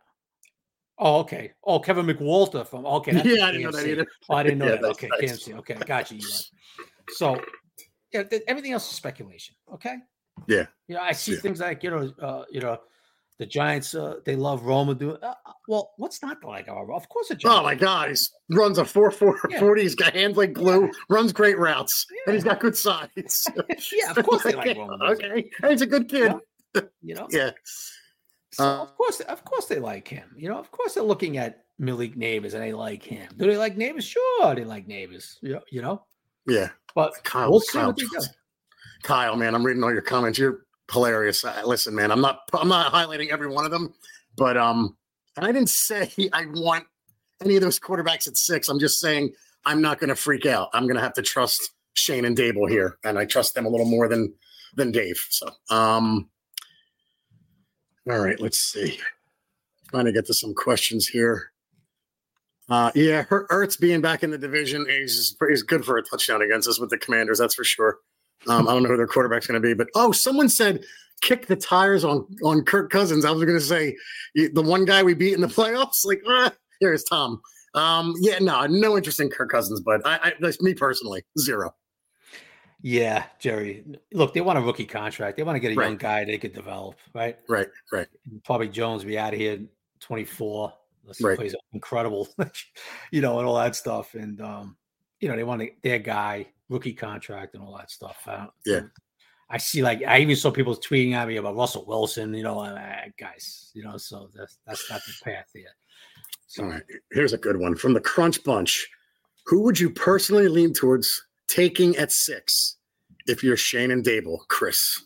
Oh, okay. Oh, Kevin McWalter from okay. That's yeah, I didn't know that either. Oh, I didn't know yeah, that. Okay, nice. K M C. Okay, got you. So, yeah, th- everything else is speculation. Okay. Yeah. You know, I see yeah. things like you know, uh, you know, the Giants. Uh, they love Roma doing. Uh, well, what's not to like our? Of course, the Giants. Oh my God, he runs a four four yeah. forty. He's got hands like glue. Yeah. Runs great routes, yeah. and he's got good size. yeah, of course they like Roma. Okay, and he's a good kid. Yeah. You know. yeah. So uh, of course, of course they like him. You know, of course they're looking at Malik Neighbors and they like him. Do they like Neighbors? Sure, they like Neighbors. You know, you know. Yeah, but Kyle, we'll see Kyle, what they do. Kyle, man, I'm reading all your comments. You're hilarious. Uh, listen, man, I'm not, I'm not highlighting every one of them, but um, and I didn't say I want any of those quarterbacks at six. I'm just saying I'm not going to freak out. I'm going to have to trust Shane and Dable here, and I trust them a little more than than Dave. So, um. All right, let's see. Trying to get to some questions here. Uh, yeah, Ertz being back in the division is is good for a touchdown against us with the Commanders. That's for sure. Um, I don't know who their quarterback's going to be, but oh, someone said kick the tires on on Kirk Cousins. I was going to say the one guy we beat in the playoffs. Like, ah, here's Tom. Um, yeah, no, no interest in Kirk Cousins, but I, I that's me personally, zero. Yeah, Jerry. Look, they want a rookie contract. They want to get a right. young guy they could develop, right? Right, right. Probably Jones will be out of here at twenty-four. Let's right. plays incredible, you know, and all that stuff. And um, you know, they want to, their guy, rookie contract and all that stuff. I yeah. I see, like, I even saw people tweeting at me about Russell Wilson, you know, uh, guys, you know, so that's, that's not the path here. So, all right. Here's a good one from the Crunch Bunch. Who would you personally lean towards taking at six if you're Shane and Dable, Chris?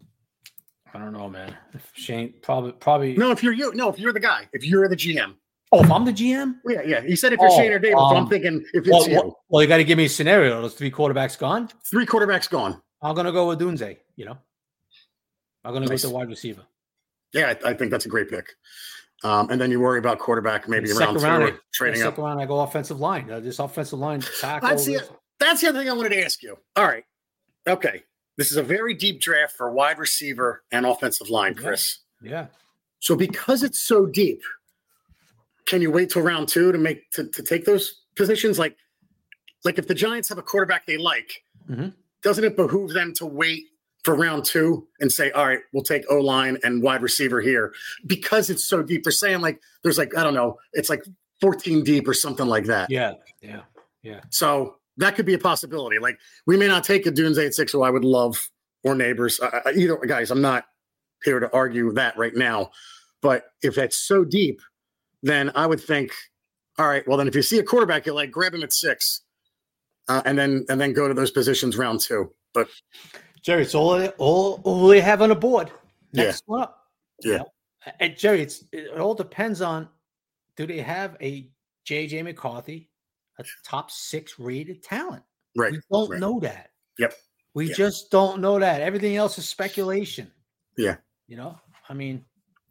I don't know, man. If Shane, probably, probably. No, if you're you, no, if you're the guy, if you're the G M. Oh, if I'm the G M? Yeah, yeah. He said if you're oh, Shane or Dable, um, so I'm thinking if it's well, you. Well, well you got to give me a scenario. Those three quarterbacks gone? Three quarterbacks gone. I'm going to go with Dunze, you know? I'm going to nice. go with the wide receiver. Yeah, I, I think that's a great pick. Um, and then you worry about quarterback maybe around two round, or trading second up. Round, I go offensive line. Uh, this offensive line tackle. That's the, that's the other thing I wanted to ask you. All right. Okay. This is a very deep draft for wide receiver and offensive line, Chris. Yeah. yeah. So because it's so deep, can you wait till round two to make to, to take those positions? Like, like if the Giants have a quarterback they like, mm-hmm. doesn't it behoove them to wait for round two and say, all right, we'll take O-line and wide receiver here because it's so deep? They're saying like there's like, I don't know, it's like fourteen deep or something like that. Yeah, yeah, yeah. So that could be a possibility. Like we may not take a Dunze at six, who I would love, or Neighbors. Uh, either guys, I'm not here to argue that right now. But if it's so deep, then I would think, all right, well then if you see a quarterback, you like grab him at six, uh, and then and then go to those positions round two. But Jerry, it's all all all they have on the board. Next yeah. one up. Yeah. You know? And Jerry, it's it all depends on, do they have a J J McCarthy, a top six rated talent? Right. We don't right. know that. Yep. We yeah. just don't know that. Everything else is speculation. Yeah. You know, I mean,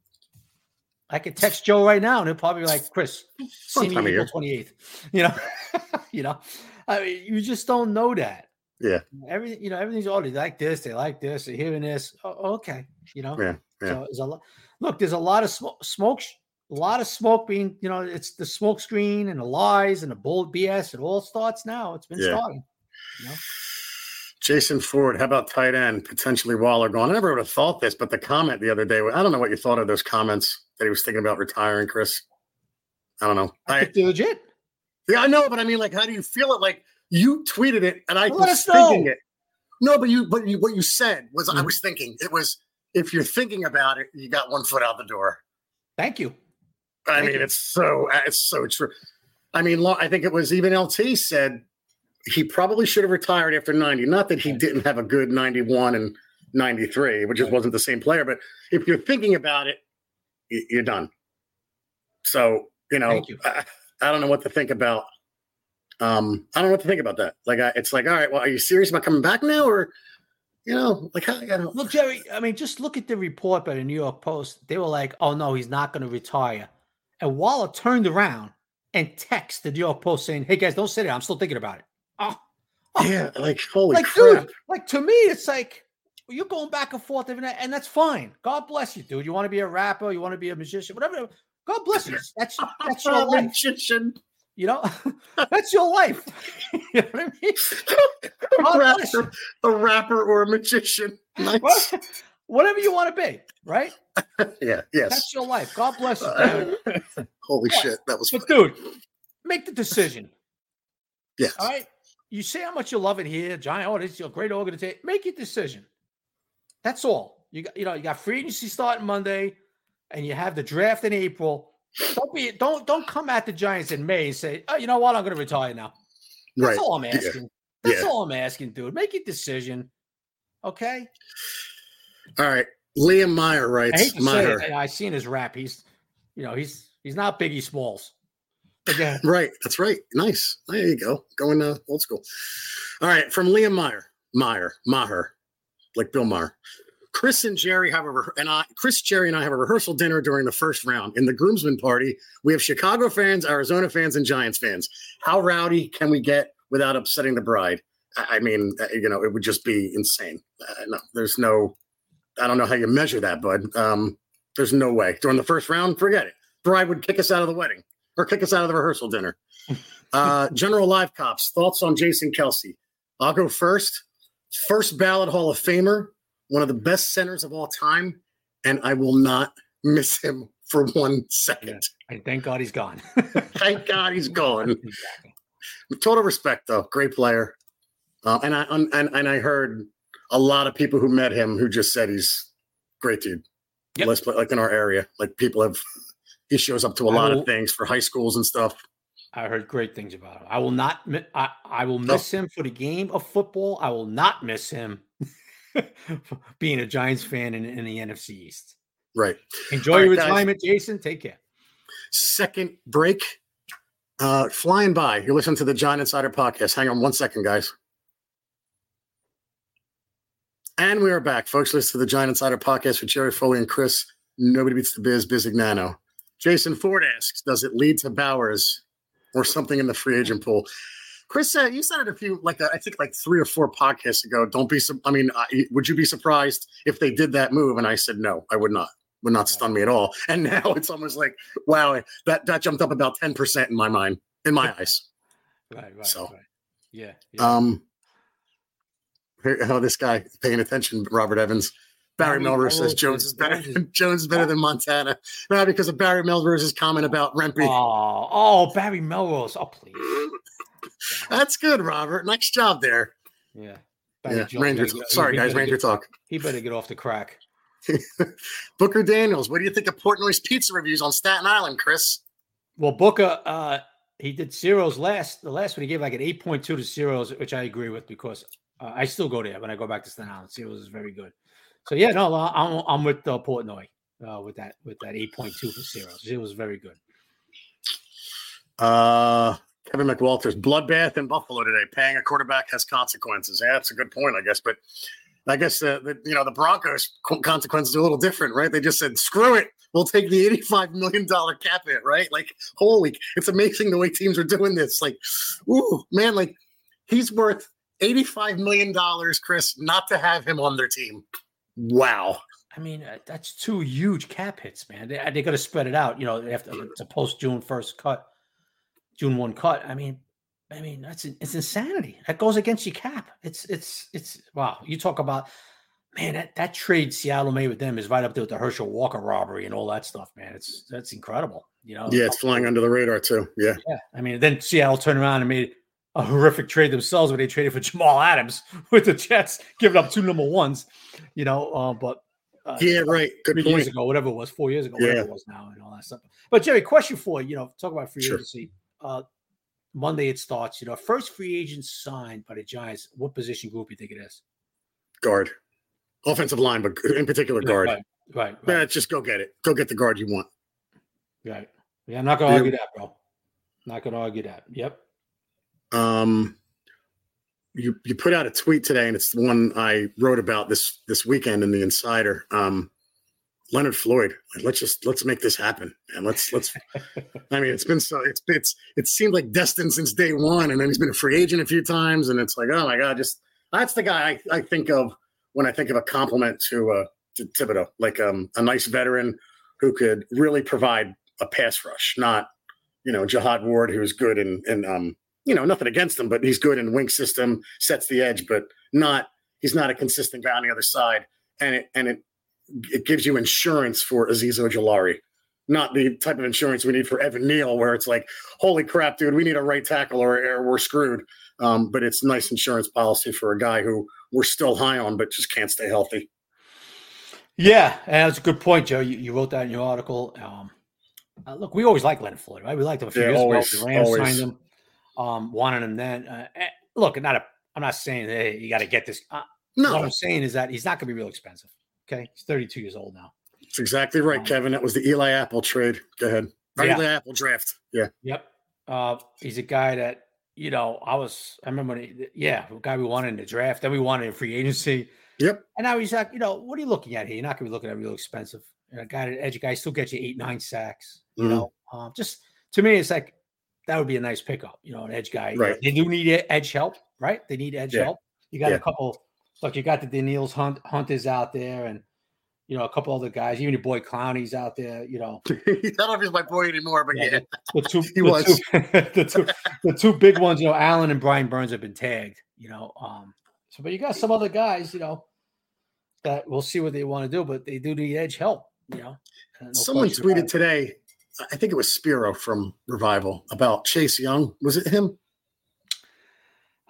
I could text Joe right now and he'll probably be like, Chris, see me April twenty-eighth. You know, you know, I mean, you just don't know that. Yeah. Everything, you know, everything's all they like this, they like this, they're hearing this. Oh, okay. You know, yeah. yeah. So there's a lot. Look, there's a lot of smoke, smoke, a lot of smoke being, you know, it's the smoke screen and the lies and the bull B S. It all starts now. It's been yeah. starting. You know? Jason Ford, how about tight end? Potentially Waller gone. I never would have thought this, but the comment the other day, I don't know what you thought of those comments that he was thinking about retiring, Chris. I don't know. I think they're legit. Yeah, I know, but I mean, like, how do you feel it? Like, you tweeted it, and I well, was thinking it. No, but you, but you, what you said was, mm-hmm. I was thinking it was, if you're thinking about it, you got one foot out the door. Thank you. I Thank mean, you. it's so, it's so true. I mean, I think it was even L T said he probably should have retired after ninety. Not that he didn't have a good ninety-one and ninety-three, which just wasn't the same player. But if you're thinking about it, you're done. So, you know, you. I, I don't know what to think about. Um, I don't know what to think about that. Like, I, it's like, all right, well, are you serious about coming back now? Or, you know, like, I, I don't Look, Jerry, I mean, just look at the report by the New York Post. They were like, oh, no, he's not going to retire. And Waller turned around and texted the New York Post saying, hey, guys, don't sit there. I'm still thinking about it. Oh, oh. Yeah, like, holy like, crap. Dude, like, to me, it's like, well, you're going back and forth, and that's fine. God bless you, dude. You want to be a rapper, you want to be a musician, whatever. God bless you. That's, that's your life. Magician. You know, that's your life. You know what I mean? a, rapper, a rapper or a magician. Nice. Well, whatever you want to be, right? Yeah, yes. That's your life. God bless you. Uh, holy yeah. shit, that was But funny. Dude, make the decision. Yes. All right? You say how much you love it here, Giant. Oh, this is a great organization. Make your decision. That's all. You got, you know, you got free agency starting Monday, and you have the draft in April. Don't be don't don't come at the Giants in May and say, oh, you know what, I'm going to retire now. That's right. all I'm asking. Yeah. That's yeah. all I'm asking, dude. Make your decision, okay? All right. Liam Meyer writes. I hate to Meyer. say it, I seen his rap. He's, you know, he's he's not Biggie Smalls. Again. Right. That's right. Nice. There you go. Going uh, old school. All right. From Liam Meyer. Meyer. Maher. Like Bill Maher. Chris and Jerry have a re- and I, Chris, Jerry, and I have a rehearsal dinner during the first round. In the groomsmen party, we have Chicago fans, Arizona fans, and Giants fans. How rowdy can we get without upsetting the bride? I, I mean, uh, you know, it would just be insane. Uh, no, there's no. I don't know how you measure that, bud. Um, there's no way during the first round. Forget it. Bride would kick us out of the wedding or kick us out of the rehearsal dinner. Uh, General Live Cops thoughts on Jason Kelce. I'll go first. First ballot Hall of Famer. One of the best centers of all time, and I will not miss him for one second. Yeah. And thank God he's gone. Thank God he's gone. Exactly. Total respect, though. Great player. Uh, and I and, and I heard a lot of people who met him who just said he's great dude. Yep. Let's play, like in our area, like people have. He shows up to a I lot will, of things for high schools and stuff. I heard great things about him. I will not. I, I will miss oh. him for the game of football. I will not miss him being a Giants fan in, in the N F C East. Right. Enjoy right, your retirement, guys. Jason. Take care. Second break. Uh, flying by. You're listening to the Giant Insider Podcast. Hang on one second, guys. And we are back, folks. Listen to the Giant Insider Podcast with Jerry Foley and Chris. Nobody beats the biz, Bizignano. Jason Ford asks, does it lead to Bowers or something in the free agent pool? Chris, uh, you said it a few, like uh, I think like three or four podcasts ago. Don't be, I mean, uh, would you be surprised if they did that move? And I said, no, I would not. Would not stun me at all. And now it's almost like, wow, that, that jumped up about ten percent in my mind, in my eyes. Right, right, so, right. Yeah, yeah. Um, here, oh, this guy paying attention, Robert Evans. Barry, Barry Melrose says Jones is better. Jones is better than Montana. Now because of Barry Melrose's comment about Rempe. Oh, oh, Barry Melrose. Oh, please. That's good, Robert. Nice job there. Yeah. yeah. Ranger. Get, Sorry, guys. Ranger get, talk. He better get off the crack. Booker Daniels, what do you think of Portnoy's pizza reviews on Staten Island, Chris? Well, Booker, uh, he did Ciro's last. The last one he gave like an eight point two to Ciro's, which I agree with because uh, I still go there when I go back to Staten Island. Ciro's is very good. So yeah, no, I'm I'm with uh, Portnoy uh, with that with that eight point two for Ciro's. It was very good. Uh, Kevin McWalters, bloodbath in Buffalo today. Paying a quarterback has consequences. Yeah, that's a good point, I guess, but. I guess uh, the you know the Broncos consequences are a little different, right? They just said, "Screw it, we'll take the eighty-five million dollar cap hit," right? Like, holy, it's amazing the way teams are doing this. Like, ooh, man, like he's worth eighty-five million dollars, Chris, not to have him on their team. Wow. I mean, uh, that's two huge cap hits, man. They they got to spread it out. You know, they have to, it's a post June first cut, June first cut. I mean. I mean, that's it's insanity. That goes against your cap. It's it's it's wow. You talk about man that, that trade Seattle made with them is right up there with the Herschel Walker robbery and all that stuff, man. It's that's incredible. You know, yeah, it's flying under the radar too. Yeah, yeah. I mean, then Seattle turned around and made a horrific trade themselves when they traded for Jamal Adams with the Jets, giving up two number ones. You know, uh, but uh, yeah, right. Good three point. Years ago, whatever it was, four years ago, yeah. whatever it was now, and all that stuff. But Jerry, question for you. You know, talk about free sure. agency. Uh, Monday it starts. You know, first free agent signed by the Giants. What position group do you think it is? Guard, offensive line, but in particular guard. Right, right. right. Yeah, just go get it. Go get the guard you want. Right. Yeah, I'm not gonna argue that, bro. Not gonna argue that. Yep. Um, you you put out a tweet today, and it's the one I wrote about this this weekend in the Insider. Um, Leonard Floyd, let's just let's make this happen, and let's let's. I mean, it's been so it's it's it seemed like destined since day one, and then he's been a free agent a few times, and it's like, oh my god, just that's the guy I, I think of when I think of a compliment to uh to Thibodeau, like um a nice veteran who could really provide a pass rush, not you know Jihad Ward, who's good in in um you know nothing against him, but he's good in wing system, sets the edge, but not he's not a consistent guy on the other side, and it and it. It gives you insurance for Azeez Ojulari, not the type of insurance we need for Evan Neal, where it's like, holy crap, dude, we need a right tackle or, or we're screwed. Um, but it's nice insurance policy for a guy who we're still high on, but just can't stay healthy. Yeah, and that's a good point, Joe. You, you wrote that in your article. Um, uh, look, we always like Leonard Floyd, right? We liked him a few yeah, years always, ago. The Rams always. signed him, um, wanted him then. Uh, look, not a, I'm not saying, hey, you got to get this. Uh, no. What I'm saying is that he's not going to be real expensive. Okay, he's thirty-two years old now. That's exactly right, um, Kevin. That was the Eli Apple trade. Go ahead. Yeah. Eli Apple draft. Yeah. Yep. Uh, he's a guy that, you know, I was, I remember, when he, yeah, a guy we wanted in the draft, then we wanted in free agency. Yep. And now he's like, you know, what are you looking at here? You're not going to be looking at real expensive. A guy, an edge guy, still gets you eight, nine sacks. You mm-hmm. know, um, just to me, it's like that would be a nice pickup. You know, an edge guy. Right. They do need edge help, right? They need edge yeah. help. You got yeah. a couple. Look, you got the Daniels Hunt Hunters out there, and you know a couple other guys. Even your boy Clowney's out there. You know, I don't know if he's my boy anymore, but yeah, yeah. The, the two he the was two, the two the two big ones. You know, Allen and Brian Burns have been tagged. You know, um, so but you got some other guys. You know, that we'll see what they want to do, but they do need edge help. You know, no someone tweeted today. I think it was Spiro from Revival about Chase Young. Was it him?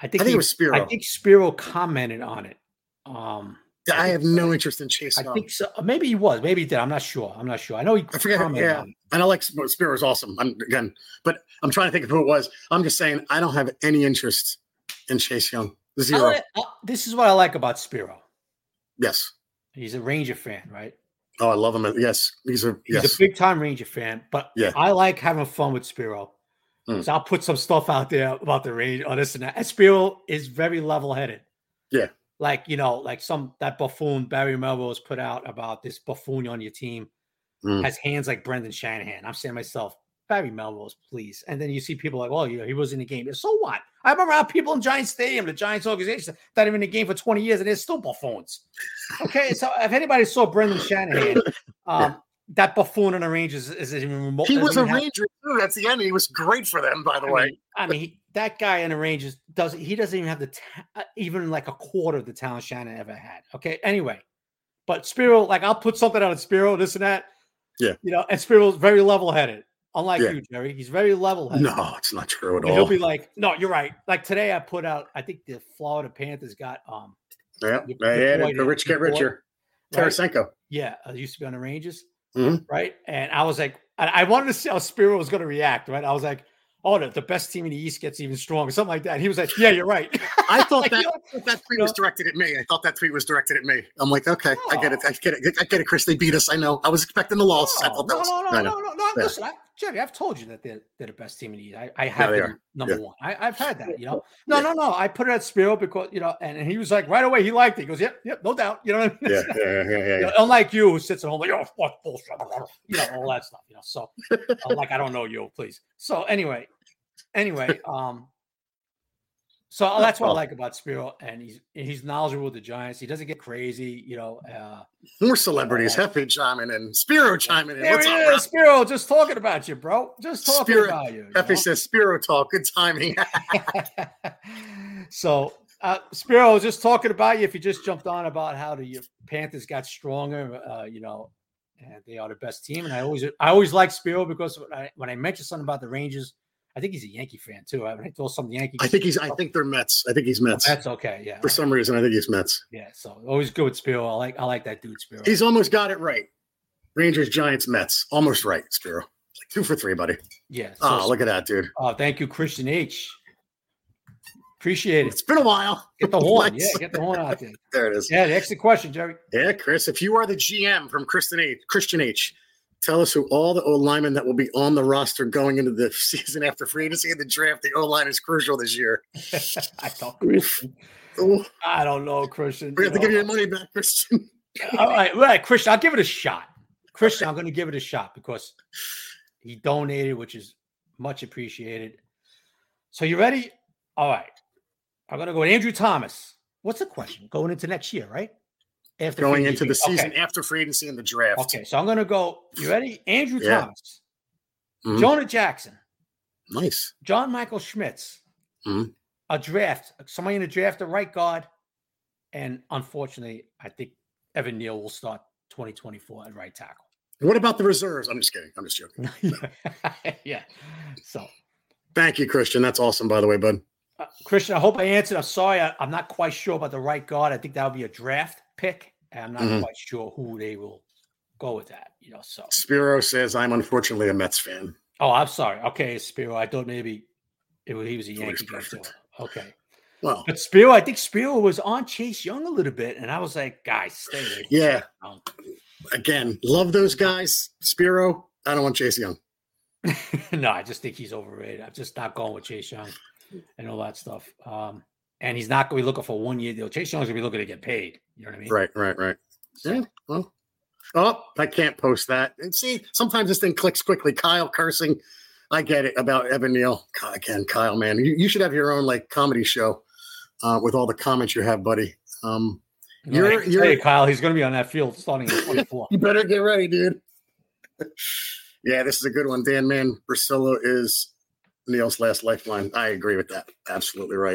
I think, I think he, it was Spiro. I think Spiro commented on it. Um, I, I have no interest in Chase Young. I think so. Maybe he was. Maybe he did. I'm not sure. I'm not sure. I know he I forget. commented Yeah, on it. and I like Spiro is awesome. I'm again, but I'm trying to think of who it was. I'm just saying I don't have any interest in Chase Young. Zero. Like, uh, this is what I like about Spiro. Yes, he's a Ranger fan, right? Oh, I love him. Yes, he's a he's yes. a big time Ranger fan. But yeah. I like having fun with Spiro. Mm. So I'll put some stuff out there about the Ranger or this and that. And Spiro is very level headed. Yeah. Like, you know, like some that buffoon Barry Melrose put out about this buffoon on your team mm. has hands like Brendan Shanahan. I'm saying to myself, Barry Melrose, please. And then you see people like, oh, you know, he was in the game. So what? I've been around people in Giants Stadium, the Giants organization, that have been in the game for twenty years, and they're still buffoons. Okay, so if anybody saw Brendan Shanahan, um, yeah. that buffoon in the Rangers is, is even remote. He was a Ranger too. That's the end. He was great for them, by the I way. Mean, I mean, he, that guy in the Rangers doesn't. He doesn't even have the ta- even like a quarter of the talent Shanahan ever had. Okay, anyway, but Spiro, like I'll put something out of Spiro, this and that. Yeah, you know, and Spiro's very level-headed. Unlike yeah. you, Jerry, he's very level-headed. No, it's not true at and all. He'll be like, "No, you're right." Like today, I put out. I think the Florida Panthers got um. Yeah, the, the, the rich get richer. Right? Tarasenko. Yeah, I used to be on the Rangers, mm-hmm. right? And I was like, I wanted to see how Spiro was going to react, right? I was like, "Oh, the, the best team in the East gets even stronger," something like that. And he was like, "Yeah, you're right." I thought like, that you know, that tweet was directed at me. I thought that tweet was directed at me. I'm like, okay, oh. I get it. I get it. I get it, Chris. They beat us. I know. I was expecting the loss. No, I thought that no, was, no, no, I no, no, no. Yeah. Listen, I, Jerry, I've told you that they're, they're the best team in the East. I, I have yeah, been number yeah. one. I, I've had that, you know. No, no, no. I put it at Spiro because, you know, and, and he was like, right away, he liked it. He goes, yep, yep, no doubt. You know what I mean? Yeah, yeah, yeah, yeah, yeah. You know, unlike you, who sits at home like, oh, fuck, bullshit, you know, all that stuff, you know. So, uh, like, I don't know you, please. So, anyway, anyway, um, so that's what I like about Spiro, and he's he's knowledgeable with the Giants. He doesn't get crazy, you know. Uh, More celebrities, uh, Hefe chiming in, Spiro chiming in. There What's he up, is, Spiro, just talking about you, bro. Just talking Spiro, about you. you Hefe says Spiro talk, good timing. So uh, Spiro was just talking about you. If you just jumped on about how the Panthers got stronger, uh, you know, and they are the best team. And I always I always like Spiro because when I, when I mentioned something about the Rangers. I think he's a Yankee fan too. I thought some Yankee. I think he's. I think they're Mets. I think he's Mets. That's okay. Yeah. For some reason, I think he's Mets. Yeah. So always good with Spiro. I like. I like that dude, Spiro. He's almost got it right. Rangers, Giants, Mets. Almost right, Spiro. Like two for three, buddy. Yeah. So, oh, look at that, dude. Oh, thank you, Christian H. Appreciate it. It's been a while. Get the horn. Yeah, get the horn out there. There it is. Yeah. Next question, Jerry. Yeah, Chris. If you are the G M from Christian H, Christian H. Tell us who all the O-linemen that will be on the roster going into the season after free agency and the draft. The O-line is crucial this year. I thought Christian. Ooh. I don't know, Christian. We have to give you your money back, Christian. all right, all right, Christian. I'll give it a shot. Christian, I'm going to give it a shot because he donated, which is much appreciated. So you ready? All right. I'm going to go with Andrew Thomas. What's the question? Going into next year, right? After Going into the season okay. after free agency and the draft. Okay, so I'm going to go. You ready? Andrew yeah. Thomas, mm-hmm. Jonah Jackson, nice. John Michael Schmitz, mm-hmm. a draft, somebody in the draft, a right guard, and unfortunately, I think Evan Neal will start twenty twenty-four at right tackle. What about the reserves? I'm just kidding. I'm just joking. yeah. So, thank you, Christian. That's awesome, by the way, bud. Uh, Christian, I hope I answered. I'm sorry, I, I'm not quite sure about the right guard. I think that would be a draft pick. And I'm not mm-hmm. quite sure who they will go with that, you know. So Spiro says I'm unfortunately a Mets fan. Oh, I'm sorry. Okay, Spiro. I thought maybe it was, he was a Yankee guy too. Okay. Well, but Spiro, I think Spiro was on Chase Young a little bit, and I was like, guys, stay away. Yeah. Um, Again, love those guys. Spiro, I don't want Chase Young. No, I just think he's overrated. I'm just not going with Chase Young and all that stuff. Um, and he's not going to be looking for one year deal. Chase Young's going to be looking to get paid. You know what I mean? Right, right, right. So. Yeah, well, oh, I can't post that. And see, sometimes this thing clicks quickly. Kyle cursing. I get it about Evan Neal. God, again, Kyle, man, you, you should have your own like comedy show uh, with all the comments you have, buddy. Um, you know, you're, you're, hey, Kyle, he's going to be on that field starting at twenty-four. You better get ready, dude. Yeah, this is a good one. Dan Man, Priscilla is Neal's last lifeline. I agree with that. Absolutely right.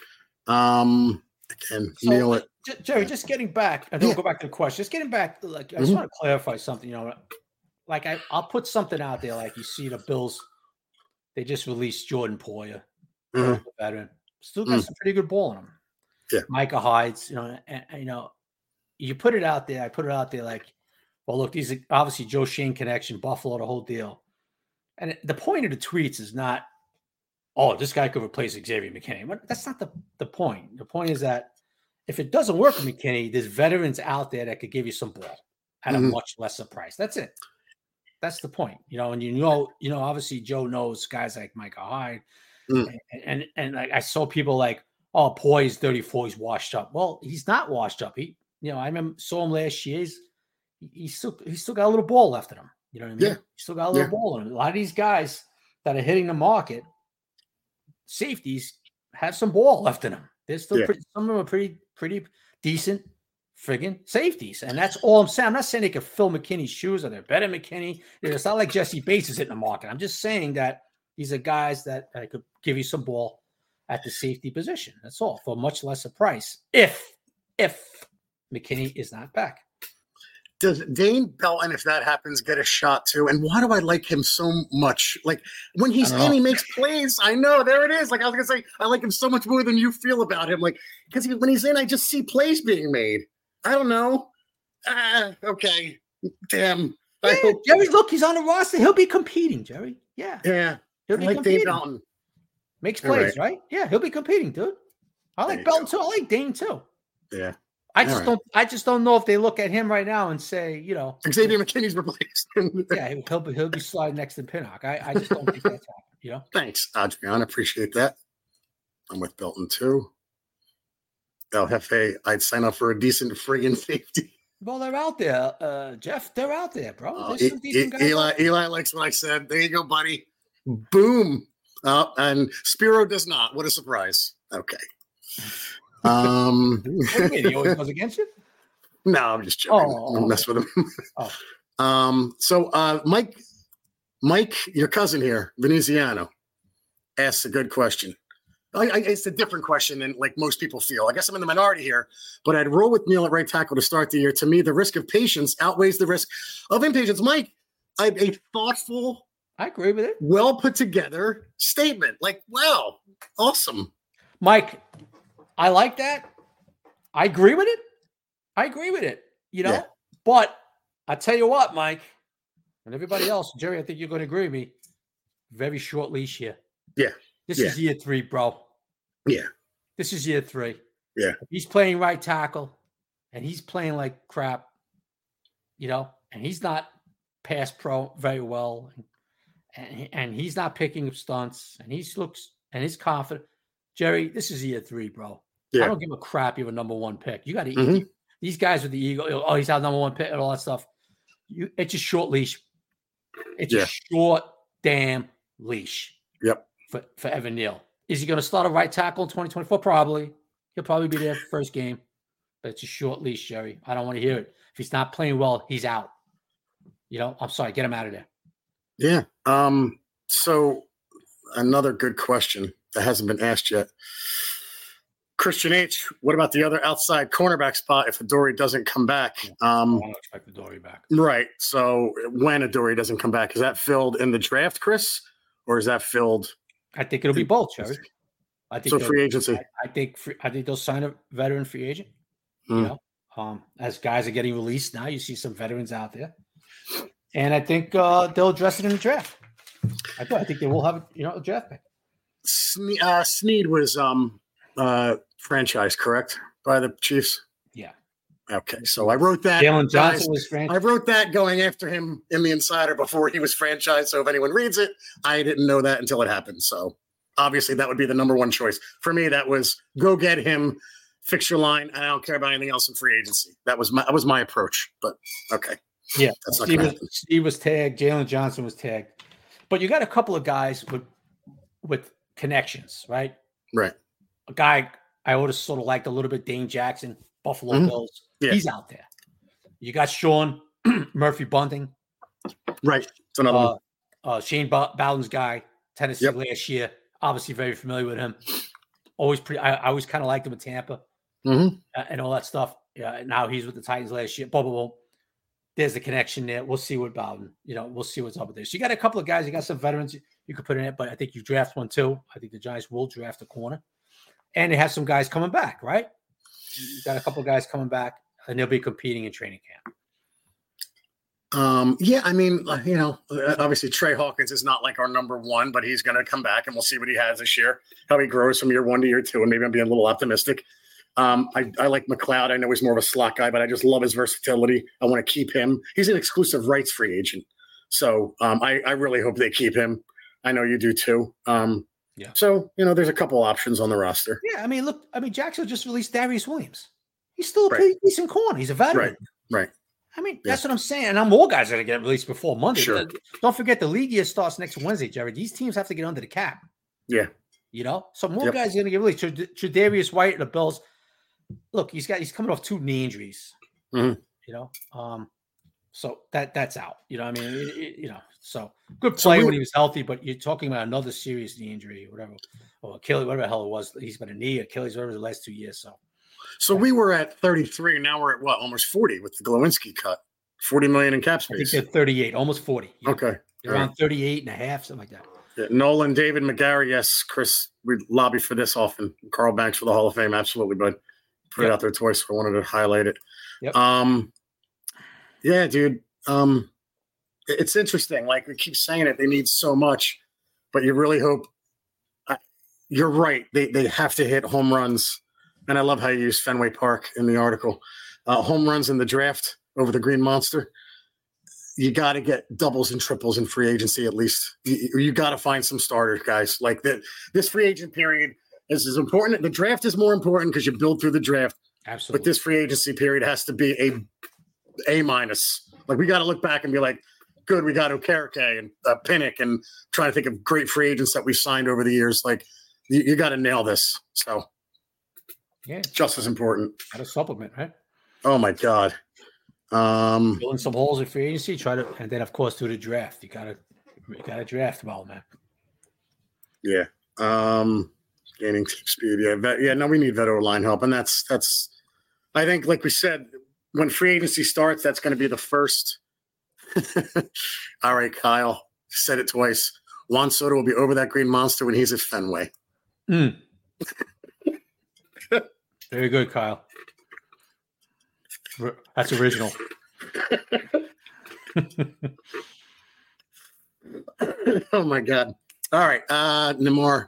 Um, again, so, Neal it. Jerry, just getting back, and then yeah. we'll go back to the question. Just getting back, like I just mm-hmm. want to clarify something. You know, like I, I'll put something out there. Like you see, the Bills, they just released Jordan Poyer, mm-hmm. veteran. Still got Mm. some pretty good ball in him. Yeah. Micah Hyde's, you know, and, and, you know, you put it out there. I put it out there like, well, look, these are obviously Joe Shane connection, Buffalo, the whole deal. And it, the point of the tweets is not, oh, this guy could replace Xavier McKinney. But that's not the, the point. The point is that if it doesn't work with McKinney, there's veterans out there that could give you some ball at mm-hmm. a much lesser price. That's it. That's the point. You know, and you know, you know, obviously Joe knows guys like Micah Hyde. Mm. And, and, and I saw people like, oh, Poy's thirty-four, he's washed up. Well, he's not washed up. He, you know, I remember saw him last year. He's, he still, he's still got a little ball left in him. You know what I mean? Yeah. He's still got a little yeah. ball in him. A lot of these guys that are hitting the market, safeties, have some ball left in them. They're still yeah. pretty, some of them are pretty, pretty decent friggin' safeties. And that's all I'm saying. I'm not saying they could fill McKinney's shoes or they're better than McKinney. It's not like Jesse Bates is hitting the market. I'm just saying that these are guys that uh, could give you some ball at the safety position. That's all, for a much lesser price. If, if McKinney is not back. Does Dane Belton, if that happens, get a shot too? And why do I like him so much? Like when he's in, he makes plays. I know, there it is. Like I was gonna say, I like him so much more than you feel about him. Like because he, when he's in, I just see plays being made. I don't know. Ah, okay, damn. Yeah, I hope Jerry, look, he's on the roster. He'll be competing, Jerry. Yeah, yeah. He'll be I like competing. Dane Belton. Makes plays, right. right? Yeah, he'll be competing, dude. I like Belton too. I like Dane too. Yeah. I just right. don't. I just don't know if they look at him right now and say, you know, Xavier McKinney's replaced. yeah, he'll be he'll be sliding next to Pinnock. I, I just don't think that's happening. You know. Thanks, Adrian. Appreciate that. I'm with Belton too. El Jefe, I'd sign up for a decent friggin' safety. Well, they're out there, uh, Jeff. They're out there, bro. Uh, e- e- Eli, Eli likes what I said. There you go, buddy. Boom. Uh, and Spiro does not. What a surprise. Okay. Um, he always goes against you? No, I'm just joking. Oh, Don't mess with him. oh. Um, so uh, Mike, Mike, your cousin here, Veneziano, asks a good question. I, I, it's a different question than like most people feel. I guess I'm in the minority here, but I'd roll with Neal at right tackle to start the year. To me, the risk of patience outweighs the risk of impatience. Mike, I have a thoughtful, I agree with it, well put together statement. Like, wow, awesome, Mike. I like that. I agree with it. I agree with it. You know, yeah. But I tell you what, Mike, and everybody else, Jerry, I think you're going to agree with me. Very short leash here. Yeah. This yeah. is year three, bro. Yeah. This is year three. Yeah. If he's playing right tackle and he's playing like crap, you know, and he's not pass pro very well, and, and he's not picking up stunts, and he looks and he's confident. Jerry, this is year three, bro. Yeah. I don't give a crap you're a number one pick. You got to mm-hmm. eat. These guys with the ego, oh, he's our number one pick and all that stuff. You, it's a short leash. It's yeah. a short damn leash. Yep. For, for Evan Neal. Is he going to start a right tackle in twenty twenty-four? Probably. He'll probably be there first game. But it's a short leash, Jerry. I don't want to hear it. If he's not playing well, he's out. You know, I'm sorry. Get him out of there. Yeah. Um. So another good question that hasn't been asked yet. Christian H., what about the other outside cornerback spot if Adoree doesn't come back? Um, I don't expect Adoree back. Right. So when Adoree doesn't come back, is that filled in the draft, Chris? Or is that filled? I think it'll be both, Jerry. I think so free agency. I, I think free, I think they'll sign a veteran free agent. Mm. You know, um, as guys are getting released now, you see some veterans out there, and I think uh, they'll address it in the draft. I, th- I think they will have, you know, a draft pick. Sne- uh, Snead was um, uh, franchise, correct, by the Chiefs? Yeah. Okay, so I wrote that. Jalen Johnson was franchised. I wrote that going after him in the Insider before he was franchised. So if anyone reads it, I didn't know that until it happened. So obviously that would be the number one choice for me. That was go get him, fix your line. I don't care about anything else in free agency. That was my that was my approach. But okay, yeah, that's not Steve gonna was, happen. Steve was tagged. Jalen Johnson was tagged. But you got a couple of guys with with connections, right? Right. A guy I always sort of liked a little bit, Dane Jackson, Buffalo mm-hmm. Bills. Yeah. He's out there. You got Sean Murphy Bunting. Right. It's another uh, one. Uh, Shane ba- Bowden's guy, Tennessee yep. last year. Obviously very familiar with him. Always pretty. I, I always kind of liked him in Tampa mm-hmm. uh, and all that stuff. Yeah. Now he's with the Titans last year. Blah, blah, blah. There's the connection there. We'll see what Bowden, you know, we'll see what's up with this. So you got a couple of guys. You got some veterans you could put in it, but I think you draft one too. I think the Giants will draft a corner. and they have some guys coming back, right? You got a couple of guys coming back, and they'll be competing in training camp. Um, yeah, I mean, you know, obviously Trey Hawkins is not like our number one, but he's going to come back, and we'll see what he has this year, how he grows from year one to year two, and maybe I'm being a little optimistic. Um, I, I like McLeod. I know he's more of a slot guy, but I just love his versatility. I want to keep him. He's an exclusive rights free agent. So um, I, I really hope they keep him. I know you do too. Um, yeah. So, you know, there's a couple options on the roster. Yeah, I mean, look, I mean, Jackson just released Darius Williams. He's still a right. pretty decent corner. He's a veteran. Right, right. I mean, that's yeah. what I'm saying. And I'm more guys are going to get released before Monday. Sure. Don't forget the league year starts next Wednesday, Jerry. These teams have to get under the cap. Yeah. You know? So more yep. guys are going to get released. Tre'Davious White, the Bills. Look, he's got he's coming off two knee injuries. Mm-hmm. You know? Um, so that that's out. You know what I mean? It, it, you know, so good play so we, when he was healthy, but you're talking about another serious knee injury or whatever. Or Achilles, whatever the hell it was. He's been a knee, Achilles, whatever the last two years. So So we were at thirty-three. Now we're at what? Almost forty with the Glowinski cut. forty million in cap space. I think they're thirty-eight, almost forty. Yeah. Okay. They're around right. thirty-eight and a half, something like that. Yeah. Nolan, David, McGarry. Yes, Chris, we lobby for this often. Carl Banks for the Hall of Fame. Absolutely, bud. Put yep. it out there twice. I wanted to highlight it. Yep. Um, yeah, dude. Um, it's interesting. Like we keep saying it, they need so much, but you really hope. I, you're right. They they have to hit home runs, and I love how you use Fenway Park in the article. Uh, home runs in the draft over the Green Monster. You got to get doubles and triples in free agency at least. You, you got to find some starters, guys. Like that. This free agent period is as important. The draft is more important because you build through the draft. Absolutely. But this free agency period has to be a A minus. Like we got to look back and be like, good, we got Okereke and uh, Pinnock and trying to think of great free agents that we've signed over the years. Like you, you got to nail this. So yeah, just as important. Got a supplement, right? Oh my God. Um, Fill in some holes in free agency, try to, and then of course do the draft. You gotta, you gotta draft well, man. Yeah. Um, gaining team speed. Yeah. Vet, yeah. No, we need vet line help, and that's that's. I think, like we said, when free agency starts, that's going to be the first. All right, Kyle said it twice. Juan Soto will be over that Green Monster when he's at Fenway. Mm. Very good, Kyle. That's original. Oh my God! All right, uh, Namor.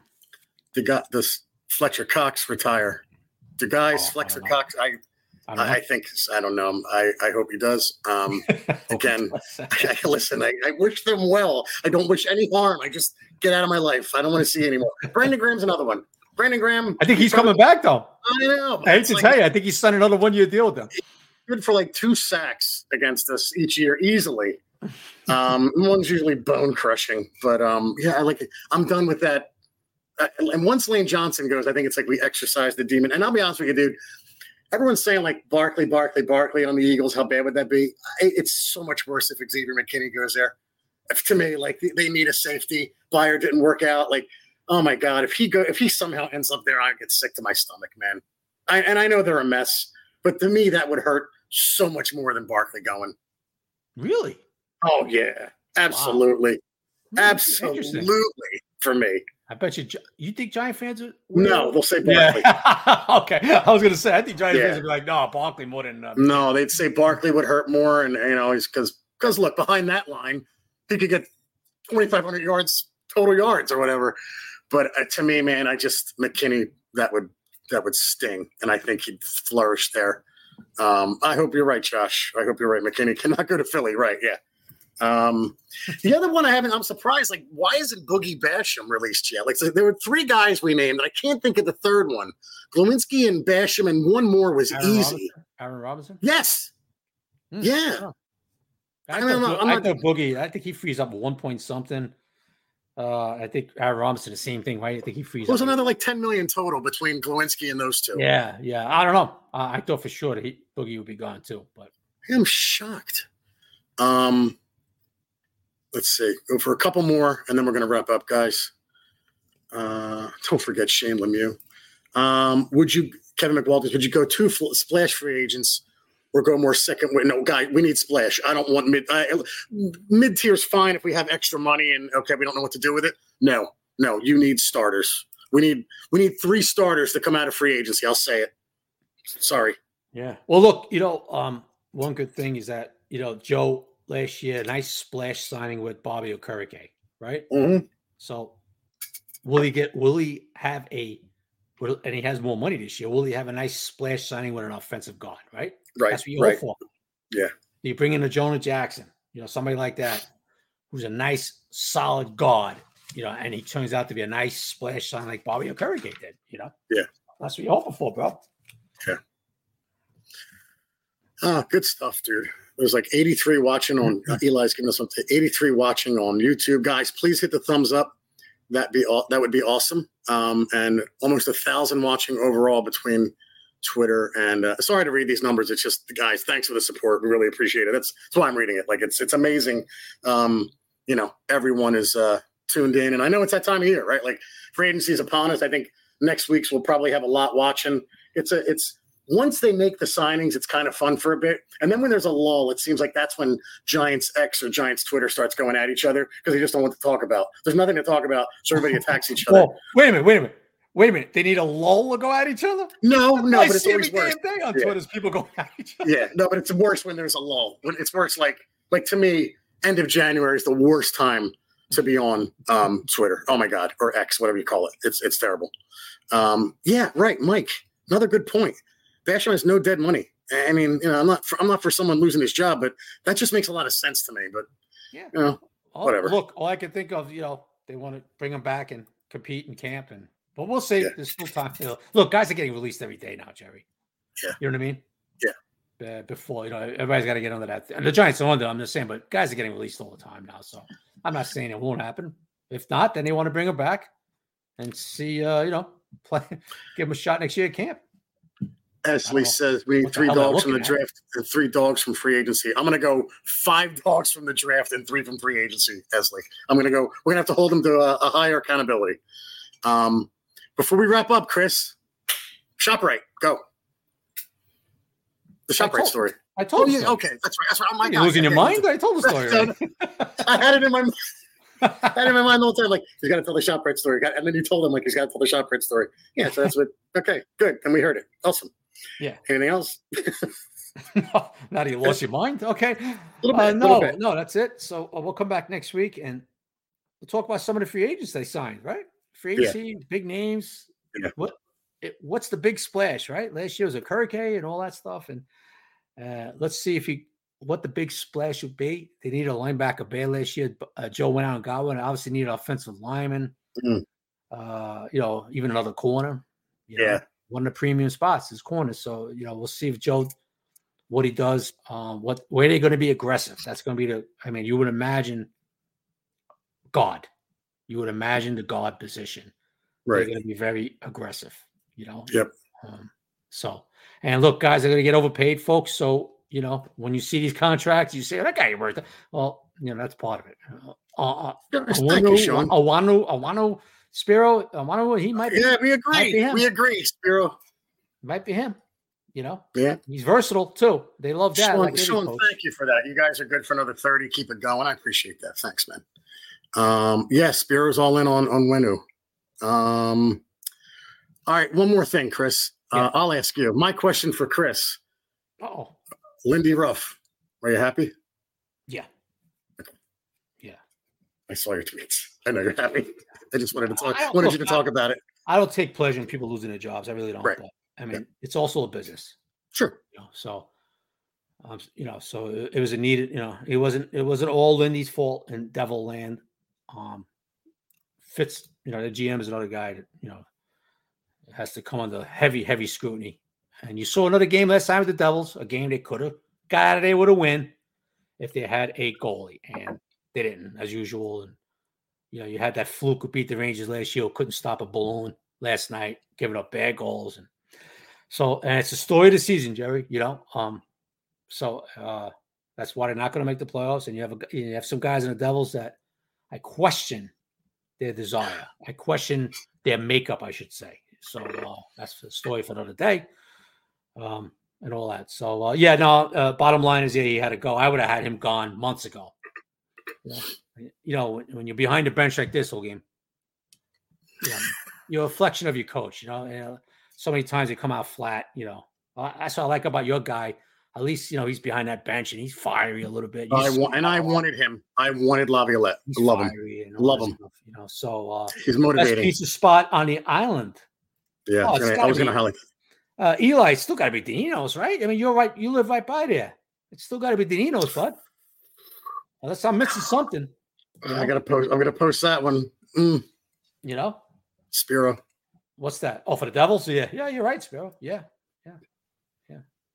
They got this Fletcher Cox retire. The guys, oh, Fletcher I Cox. I, I, I, I think I don't know. I, I hope he does. Um, again, I, I, listen. I, I wish them well. I don't wish any harm. I just get out of my life. I don't want to see anymore. Brandon Graham's another one. Brandon Graham. I think he's probably, coming back though. I know. I hate to like, tell you, I think he signed another one-year deal with them. Good for like two sacks against us each year, easily. Um, one's usually bone crushing, but um, yeah, I like it. I'm done with that. Uh, and once Lane Johnson goes, I think it's like we exercise the demon. And I'll be honest with you, dude. Everyone's saying like Barkley, Barkley, Barkley on the Eagles. How bad would that be? I, it's so much worse if Xavier McKinney goes there. If, to me, like they need a safety. Byer didn't work out. Like, oh my God, if he go, if he somehow ends up there, I get sick to my stomach, man. I, and I know they're a mess, but to me, that would hurt so much more than Barkley going. Really? Oh yeah, absolutely, wow. Absolutely for me. I bet you. You think Giant fans would? No, they'll say Barkley. Yeah. Okay, I was going to say. I think Giant yeah. fans would be like, "No, Barkley more than." Uh, no, they'd say Barkley would hurt more, and you know, because because look behind that line, he could get twenty-five hundred yards total yards or whatever. But uh, to me, man, I just McKinney that would that would sting, and I think he'd flourish there. Um, I hope you're right, Josh. I hope you're right. McKinney cannot go to Philly, right? Yeah. Um, the other one I haven't, I'm surprised, like, why isn't Boogie Basham released yet? Like, so there were three guys we named. I can't think of the third one. Glowinski and Basham, and one more was Aaron easy. Robinson? Aaron Robinson? Yes. Mm, yeah. Oh. I, I, thought, know, I not, thought Boogie, I think he frees up one point something. Uh, I think Aaron Robinson, the same thing, right? I think he frees It was up another like ten million total between Glowinski and those two. Yeah, yeah. I don't know. Uh, I thought for sure that he, Boogie would be gone too, but I'm shocked. Um, Let's see. Go for a couple more, and then we're going to wrap up, guys. Uh, don't forget Shane Lemieux. Um, would you, Kevin McWalters, would you go two fl- splash free agents or go more second? No, guy, we need splash. I don't want mid. I, mid tier is fine if we have extra money and, okay, we don't know what to do with it. No, no, you need starters. We need we need three starters to come out of free agency. I'll say it. Sorry. Yeah. Well, look, you know, um, one good thing is that, you know, Joe last year, nice splash signing with Bobby Okereke, right? Mm-hmm. So will he get, will he have a, and he has more money this year, will he have a nice splash signing with an offensive guard, right? Right. That's what you right. hope for. Yeah. You bring in a Jonah Jackson, you know, somebody like that, who's a nice, solid guard, you know, and he turns out to be a nice splash sign like Bobby Okereke did, you know? Yeah. That's what you're hoping for, bro. Yeah. Ah, good stuff, dude. There's like eighty-three watching on uh, Eli's giving us some eighty-three watching on YouTube. Guys, please hit the thumbs up. That be all, that would be awesome. Um, and almost a thousand watching overall between Twitter and uh, sorry to read these numbers. It's just, guys, thanks for the support. We really appreciate it. That's, that's why I'm reading it. Like it's it's amazing. Um, you know, everyone is uh, tuned in, and I know it's that time of year, right? Like free agency is upon us. I think next week's we'll probably have a lot watching. It's a it's. Once they make the signings, it's kind of fun for a bit. And then when there's a lull, it seems like that's when Giants X or Giants Twitter starts going at each other because they just don't know what to talk about. There's nothing to talk about, so everybody attacks each other. Whoa, wait a minute, wait a minute. Wait a minute. They need a lull to go at each other? No, no, I but it's see always every worse. Damn thing on yeah. Twitter is people going at each other. Yeah, no, but it's worse when there's a lull. When it's worse, like, like to me, end of January is the worst time to be on um, Twitter. Oh, my God, or X, whatever you call it. It's it's terrible. Um, yeah, right, Mike. Another good point. Basham has no dead money. I mean, you know, I'm not for, I'm not for someone losing his job, but that just makes a lot of sense to me. But yeah, you know, all, whatever. Look, all I can think of, you know, they want to bring him back and compete in camp, and but we'll see. Yeah. There's still time. You know, look, guys are getting released every day now, Jerry. Yeah, you know what I mean. Yeah. Uh, before you know, everybody's got to get under that. And the Giants are under. I'm just saying, but guys are getting released all the time now. So I'm not saying it won't happen. If not, then they want to bring him back and see. Uh, you know, play, give him a shot next year at camp. Esley says we need three dogs from the draft and three dogs from free agency. I'm going to go five dogs from the draft and three from free agency, Esley. I'm going to go. We're going to have to hold them to a, a higher accountability. Um, before we wrap up, Chris, ShopRite, go. The ShopRite story. I told oh, you. Yeah, okay, that's right. That's right. Oh, my you God. losing your mind? I told the story. Right? I had it in my mind. I had it in my mind the whole time. Like, he's got to tell the ShopRite story. And then you told him, like, he's got to tell the ShopRite story. Yeah, so that's what. Okay, good. And we heard it. Awesome. Yeah. Anything else? no, not you lost your mind. Okay. Bit, uh, no, no, that's it. So uh, we'll come back next week and we'll talk about some of the free agents they signed, right? Free agency, yeah. big names. Yeah. What? It, what's the big splash, right? Last year was a Okereke and all that stuff, and uh, let's see if he what the big splash would be. They needed a linebacker bad last year. Uh, Joe went out and got one. Obviously, needed an offensive lineman. Mm. Uh, you know, even another corner. You yeah. know, one of the premium spots is corners. So, you know, we'll see if Joe, what he does, um, what where they're going to be aggressive. That's going to be the, I mean, you would imagine God. You would imagine the guard position. Right. They're going to be very aggressive, you know? Yep. Um, so, and look, guys are going to get overpaid, folks. So, you know, when you see these contracts, you say, that guy worth it. Well, you know, that's part of it. Uh, uh, Thank you, Sean. Awanu, Awanu, Spiro, Awanu, he might be. Yeah, we agree. We agree, Spiro. Might be him. You know? Yeah. He's versatile, too. They love that. Sean, like Sean thank you for that. You guys are good for another thirty. Keep it going. I appreciate that. Thanks, man. Um, yeah, Spiro's all in on, on Wenu. Um, all right, one more thing, Chris. Yeah. Uh, I'll ask you. My question for Chris. Oh, Lindy Ruff. Are you happy? Yeah. Okay. Yeah. I saw your tweets. I know you're happy. I just wanted to talk. I wanted look, you to talk I, about it. I don't take pleasure in people losing their jobs. I really don't. Right. But, I mean, yeah. it's also a business. Sure. You know, so, um, you know, so it, it was a needed. You know, it wasn't. It wasn't all Lindy's fault in Devil Land. Um, Fitz, you know, the G M is another guy that, you know, has to come under heavy, heavy scrutiny. And you saw another game last time with the Devils, a game they could have got out of there with a win if they had a goalie, and they didn't, as usual. And, you know, you had that fluke who beat the Rangers last year, who couldn't stop a balloon last night, giving up bad goals. And so, and it's the story of the season, Jerry, you know. Um, so uh, that's why they're not going to make the playoffs. And you have a, you have some guys in the Devils that I question their desire. I question their makeup, I should say. So uh, that's the story for another day, um, and all that. So uh, yeah, no. Uh, bottom line is, yeah, he had to go. I would have had him gone months ago. Yeah. You know, when, when you're behind the bench like this whole game, you know, you're a reflection of your coach. You know, you know, so many times they come out flat. You know, uh, that's what I like about your guy. At least you know he's behind that bench and he's fiery a little bit. I want, and I wanted him. I wanted Laviolette. Love him. Love him. Stuff, you know, so uh, he's motivating. Best pizza spot on the island. Yeah, oh, I was going to highlight. Uh, Eli, it's still got to be Danino's, right? I mean, you're right. You live right by there. It's still got to be Danino's, bud. Unless I'm missing something. You know? I got to post. I'm going to post that one. Mm. You know, Spiro. What's that? Oh, for the Devils? Yeah, yeah, you're right, Spiro. Yeah, yeah, yeah.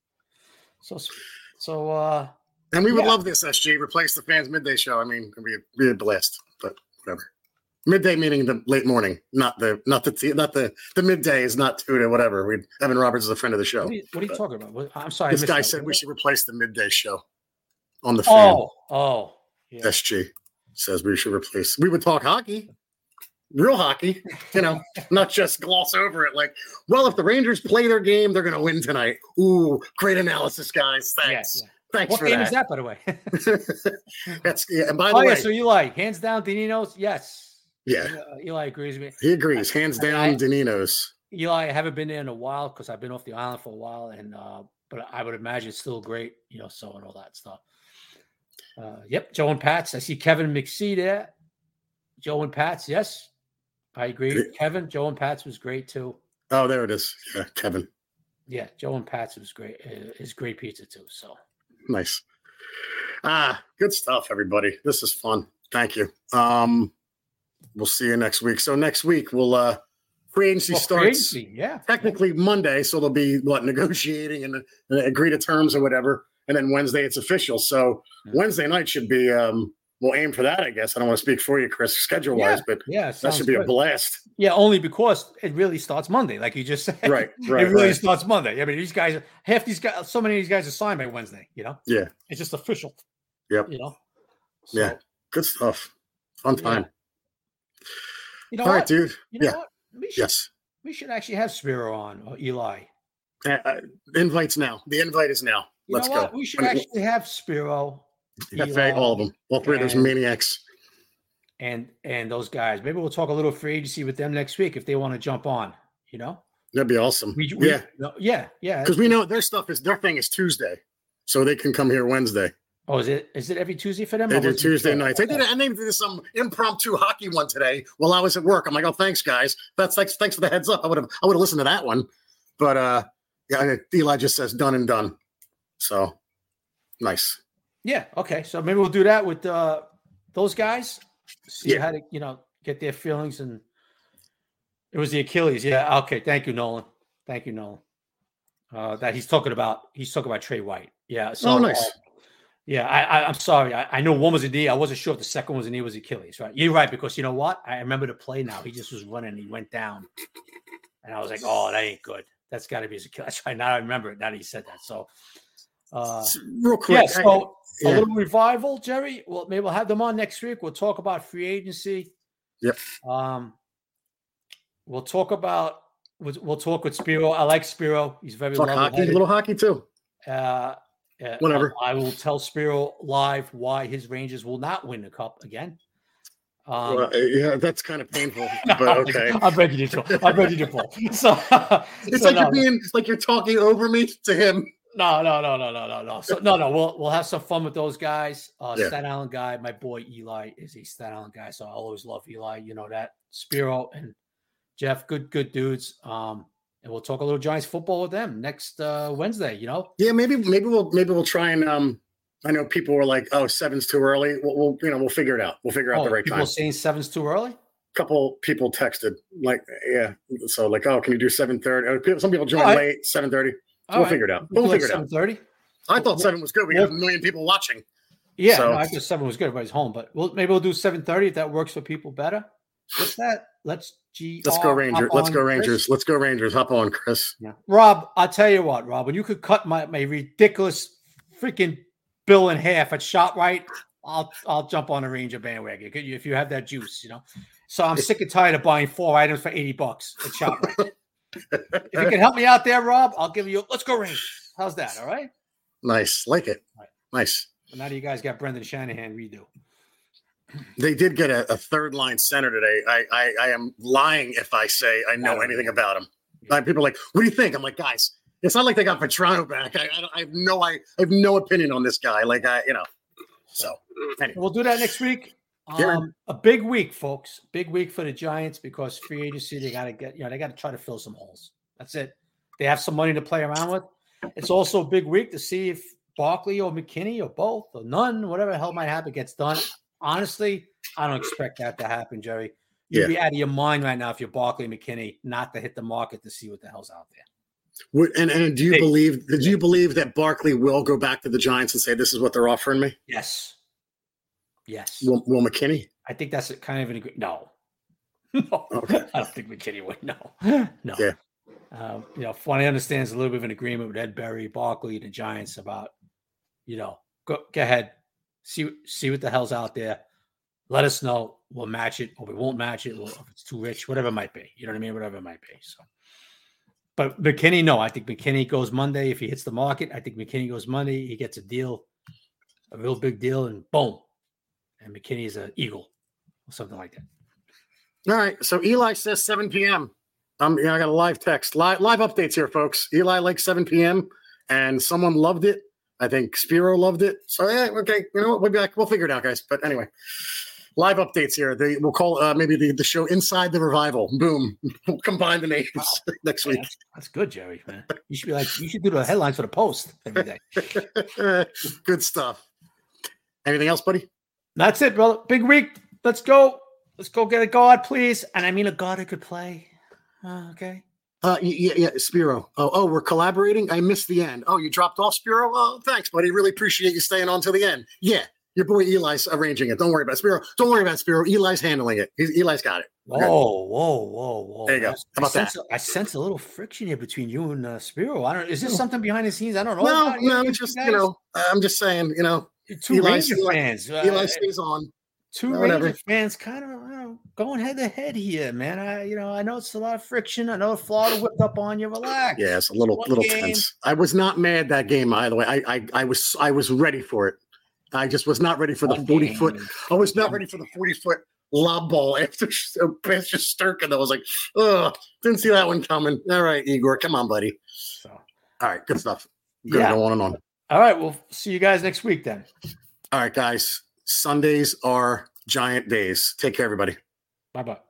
So, so, uh, and we would yeah. love this S G replace the fans midday show. I mean, it'd be a, be a blast, but whatever. Midday meaning the late morning, not the not the not the the midday is not two to whatever. We Evan Roberts is a friend of the show. What are you, what are you talking about? What, I'm sorry. This guy that. said we should replace the midday show on the fan. Oh, oh, yeah. S G says we should replace. We would talk hockey, real hockey, you know, not just gloss over it. Like, well, if the Rangers play their game, they're going to win tonight. Ooh, great analysis, guys. Thanks. Yeah, yeah. Thanks what for game that. is that, by the way? That's yeah. And by the oh, way, yeah, so you like hands down Danino's? Yes. Yeah, uh, Eli agrees with me. He agrees, hands down. I, Danino's. Eli, I haven't been there in a while because I've been off the island for a while, and uh, but I would imagine it's still great, you know. So and all that stuff. Uh, yep, Joe and Pat's. I see Kevin McSee there. Joe and Pat's. Yes, I agree. It, Kevin, Joe and Pat's was great too. Oh, there it is. Yeah, Kevin. Yeah, Joe and Pat's was great. It's great pizza too. So nice. Ah, good stuff, everybody. This is fun. Thank you. Um. We'll see you next week. So next week we'll uh free agency well, starts free agency, yeah. technically Monday. So there'll be what negotiating and, and agree to terms or whatever. And then Wednesday it's official. So yeah. Wednesday night should be um we'll aim for that, I guess. I don't want to speak for you, Chris, schedule wise, yeah, but yeah, that should be good. A blast. Yeah, only because it really starts Monday, like you just said. Right, right. It really right. starts Monday. I mean, these guys half these guys so many of these guys are signed by Wednesday, you know? Yeah. It's just official. Yep. You know? So, yeah. Good stuff. Fun time. Yeah. You know All what? right, dude. You know yeah. what? We should, yes. We should actually have Spiro on or Eli. Uh, uh, invites now. The invite is now. You Let's know go. What? We should when actually it, have Spiro. F A, all of them. All three and, of those maniacs. And and those guys. Maybe we'll talk a little free agency with them next week if they want to jump on, you know? That'd be awesome. We, we, yeah. Yeah, yeah. Because we know their stuff is their thing is Tuesday. So they can come here Wednesday. Oh, is it is it every Tuesday for them? They do Tuesday nights. They did it, and they did some impromptu hockey one today while I was at work. I'm like, oh, thanks, guys. That's thanks, thanks for the heads up. I would have I would have listened to that one. But uh yeah, Eli just says done and done. So nice. Yeah, okay. So maybe we'll do that with uh those guys. See yeah. how to, you know, get their feelings. And it was the Achilles. Yeah, okay. Thank you, Nolan. Thank you, Nolan. Uh that he's talking about he's talking about Trey White. Yeah. So oh, nice. Uh, Yeah, I, I, I'm sorry. I, I know one was a knee. I wasn't sure if the second one was a knee was Achilles, right? You're right, because you know what? I remember the play now. He just was running. He went down. And I was like, oh, that ain't good. That's got to be his Achilles. That's right. Now I remember it. Now that he said that. So, uh, real quick. Yeah, so I, yeah. a little revival, Jerry. Well, maybe we'll have them on next week. We'll talk about free agency. Yep. Um, We'll talk about, we'll, we'll talk with Spiro. I like Spiro. He's very talk hockey, a little hockey too. Uh, Uh, Whatever. I, I will tell Spiro live why his Rangers will not win the cup again. Um, well, yeah, that's kind of painful, but okay. I'm ready to fall. I'm ready to fall. So it's so like no, you're being like you're talking over me to him. No, no, no, no, no, no, no. So no, no. We'll we'll have some fun with those guys. Uh, yeah. Staten Island guy. My boy Eli is a Staten Island guy, so I always love Eli. You know that. Spiro and Jeff, good, good dudes. Um. And we'll talk a little Giants football with them next uh, Wednesday, you know? Yeah, maybe maybe we'll maybe we'll try and um I know people were like, oh, seven's too early. We'll, we'll you know, we'll figure it out. We'll figure out oh, the right people time. People saying seven's too early? A couple people texted, like, yeah. So like, oh, can you do seven thirty? Some people joined right. late, seven thirty. We'll right. figure it out. We'll, we'll figure it seven thirty? out. I thought seven was good. We well, have a million people watching. Yeah, so. no, I thought seven was good. Everybody's home, but we'll, maybe we'll do seven thirty if that works for people better. What's that? Let's G. Let's go Rangers. Let's go Rangers. Chris. Let's go Rangers. Hop on, Chris. Yeah. Rob, I'll tell you what, Rob, when you could cut my, my ridiculous freaking bill in half at ShopRite, I'll I'll jump on a Ranger bandwagon if you have that juice, you know. So I'm sick and tired of buying four items for eighty bucks at ShopRite. If you can help me out there, Rob, I'll give you. Let's go Rangers. How's that? All right. Nice, like it. Right. Nice. So now that you guys got Brendan Shanahan redo. They did get a, a third line center today. I, I I am lying if I say I know I anything know. about him. Like, people are like, what do you think? I'm like, guys, it's not like they got Petrano back. I, I, I have no I, I have no opinion on this guy. Like, I you know, so anyway. We'll do that next week. Um, a big week, folks. Big week for the Giants because free agency, they got to get, you know, they got to try to fill some holes. That's it. They have some money to play around with. It's also a big week to see if Barkley or McKinney or both or none, whatever the hell might happen, gets done. Honestly, I don't expect that to happen, Jerry. You'd yeah. be out of your mind right now if you're Barkley and McKinney not to hit the market to see what the hell's out there. Would, and and do you hey, believe? Did you believe that Barkley will go back to the Giants and say, "This is what they're offering me"? Yes. Yes. Will, will McKinney? I think that's a kind of an agreement. No. No. Okay. I don't think McKinney would. No. No. Yeah. Um, you know, Funny understands a little bit of an agreement with Ed Berry, Barkley, and the Giants about, you know, go, go ahead, see see what the hell's out there. Let us know. We'll match it, or we won't match it. Or if it's too rich, whatever it might be. You know what I mean? Whatever it might be. So, but McKinney, no, I think McKinney goes Monday. If he hits the market, I think McKinney goes Monday. He gets a deal, a real big deal, and boom. And McKinney is an Eagle or something like that. All right. So Eli says seven p.m. Um, yeah, I got a live text. Live, live updates here, folks. Eli likes seven p.m. and someone loved it. I think Spiro loved it. So, yeah, okay. You know what? We'll be back. We'll figure it out, guys. But anyway, live updates here. They, we'll call uh, maybe the, the show Inside the Revival. Boom. We'll combine the names wow. next week. Yeah, that's, that's good, Jerry, man. You should be like, you should do the headlines for the Post every day. Good stuff. Anything else, buddy? That's it, brother. Big week. Let's go. Let's go get a guard, please. And I mean a guard who could play. Uh, okay. Uh, yeah, yeah, Spiro. Oh, oh, we're collaborating. I missed the end. Oh, you dropped off, Spiro. Oh, thanks, buddy. Really appreciate you staying on till the end. Yeah, your boy Eli's arranging it. Don't worry about it. Spiro. Don't worry about it, Spiro. Eli's handling it. He's, Eli's got it. Whoa, okay. whoa, whoa, whoa. There you go. How about I that? Sense, I sense a little friction here between you and uh, Spiro. I don't. Is this something behind the scenes? I don't know. No, no. It's just you know. I'm just saying. You know. You're two Eli's, Ranger fans. Eli, Eli stays on. Two no, Ranger fans kind of you know, going head to head here, man. I, you know, I know it's a lot of friction. I know Florida whipped up on you. Relax. Yeah, it's a little, One little game. tense. I was not mad that game, by the way. I, I, I was, I was ready for it. I just was not ready for the forty game. foot. I was not ready for the forty foot lob ball after Pastor Sturkin. I was like, oh, didn't see that one coming. All right, Igor, come on, buddy. So, all right, good stuff. Good yeah. go on and on. All right, we'll see you guys next week then. All right, guys. Sundays are Giant days. Take care, everybody. Bye-bye.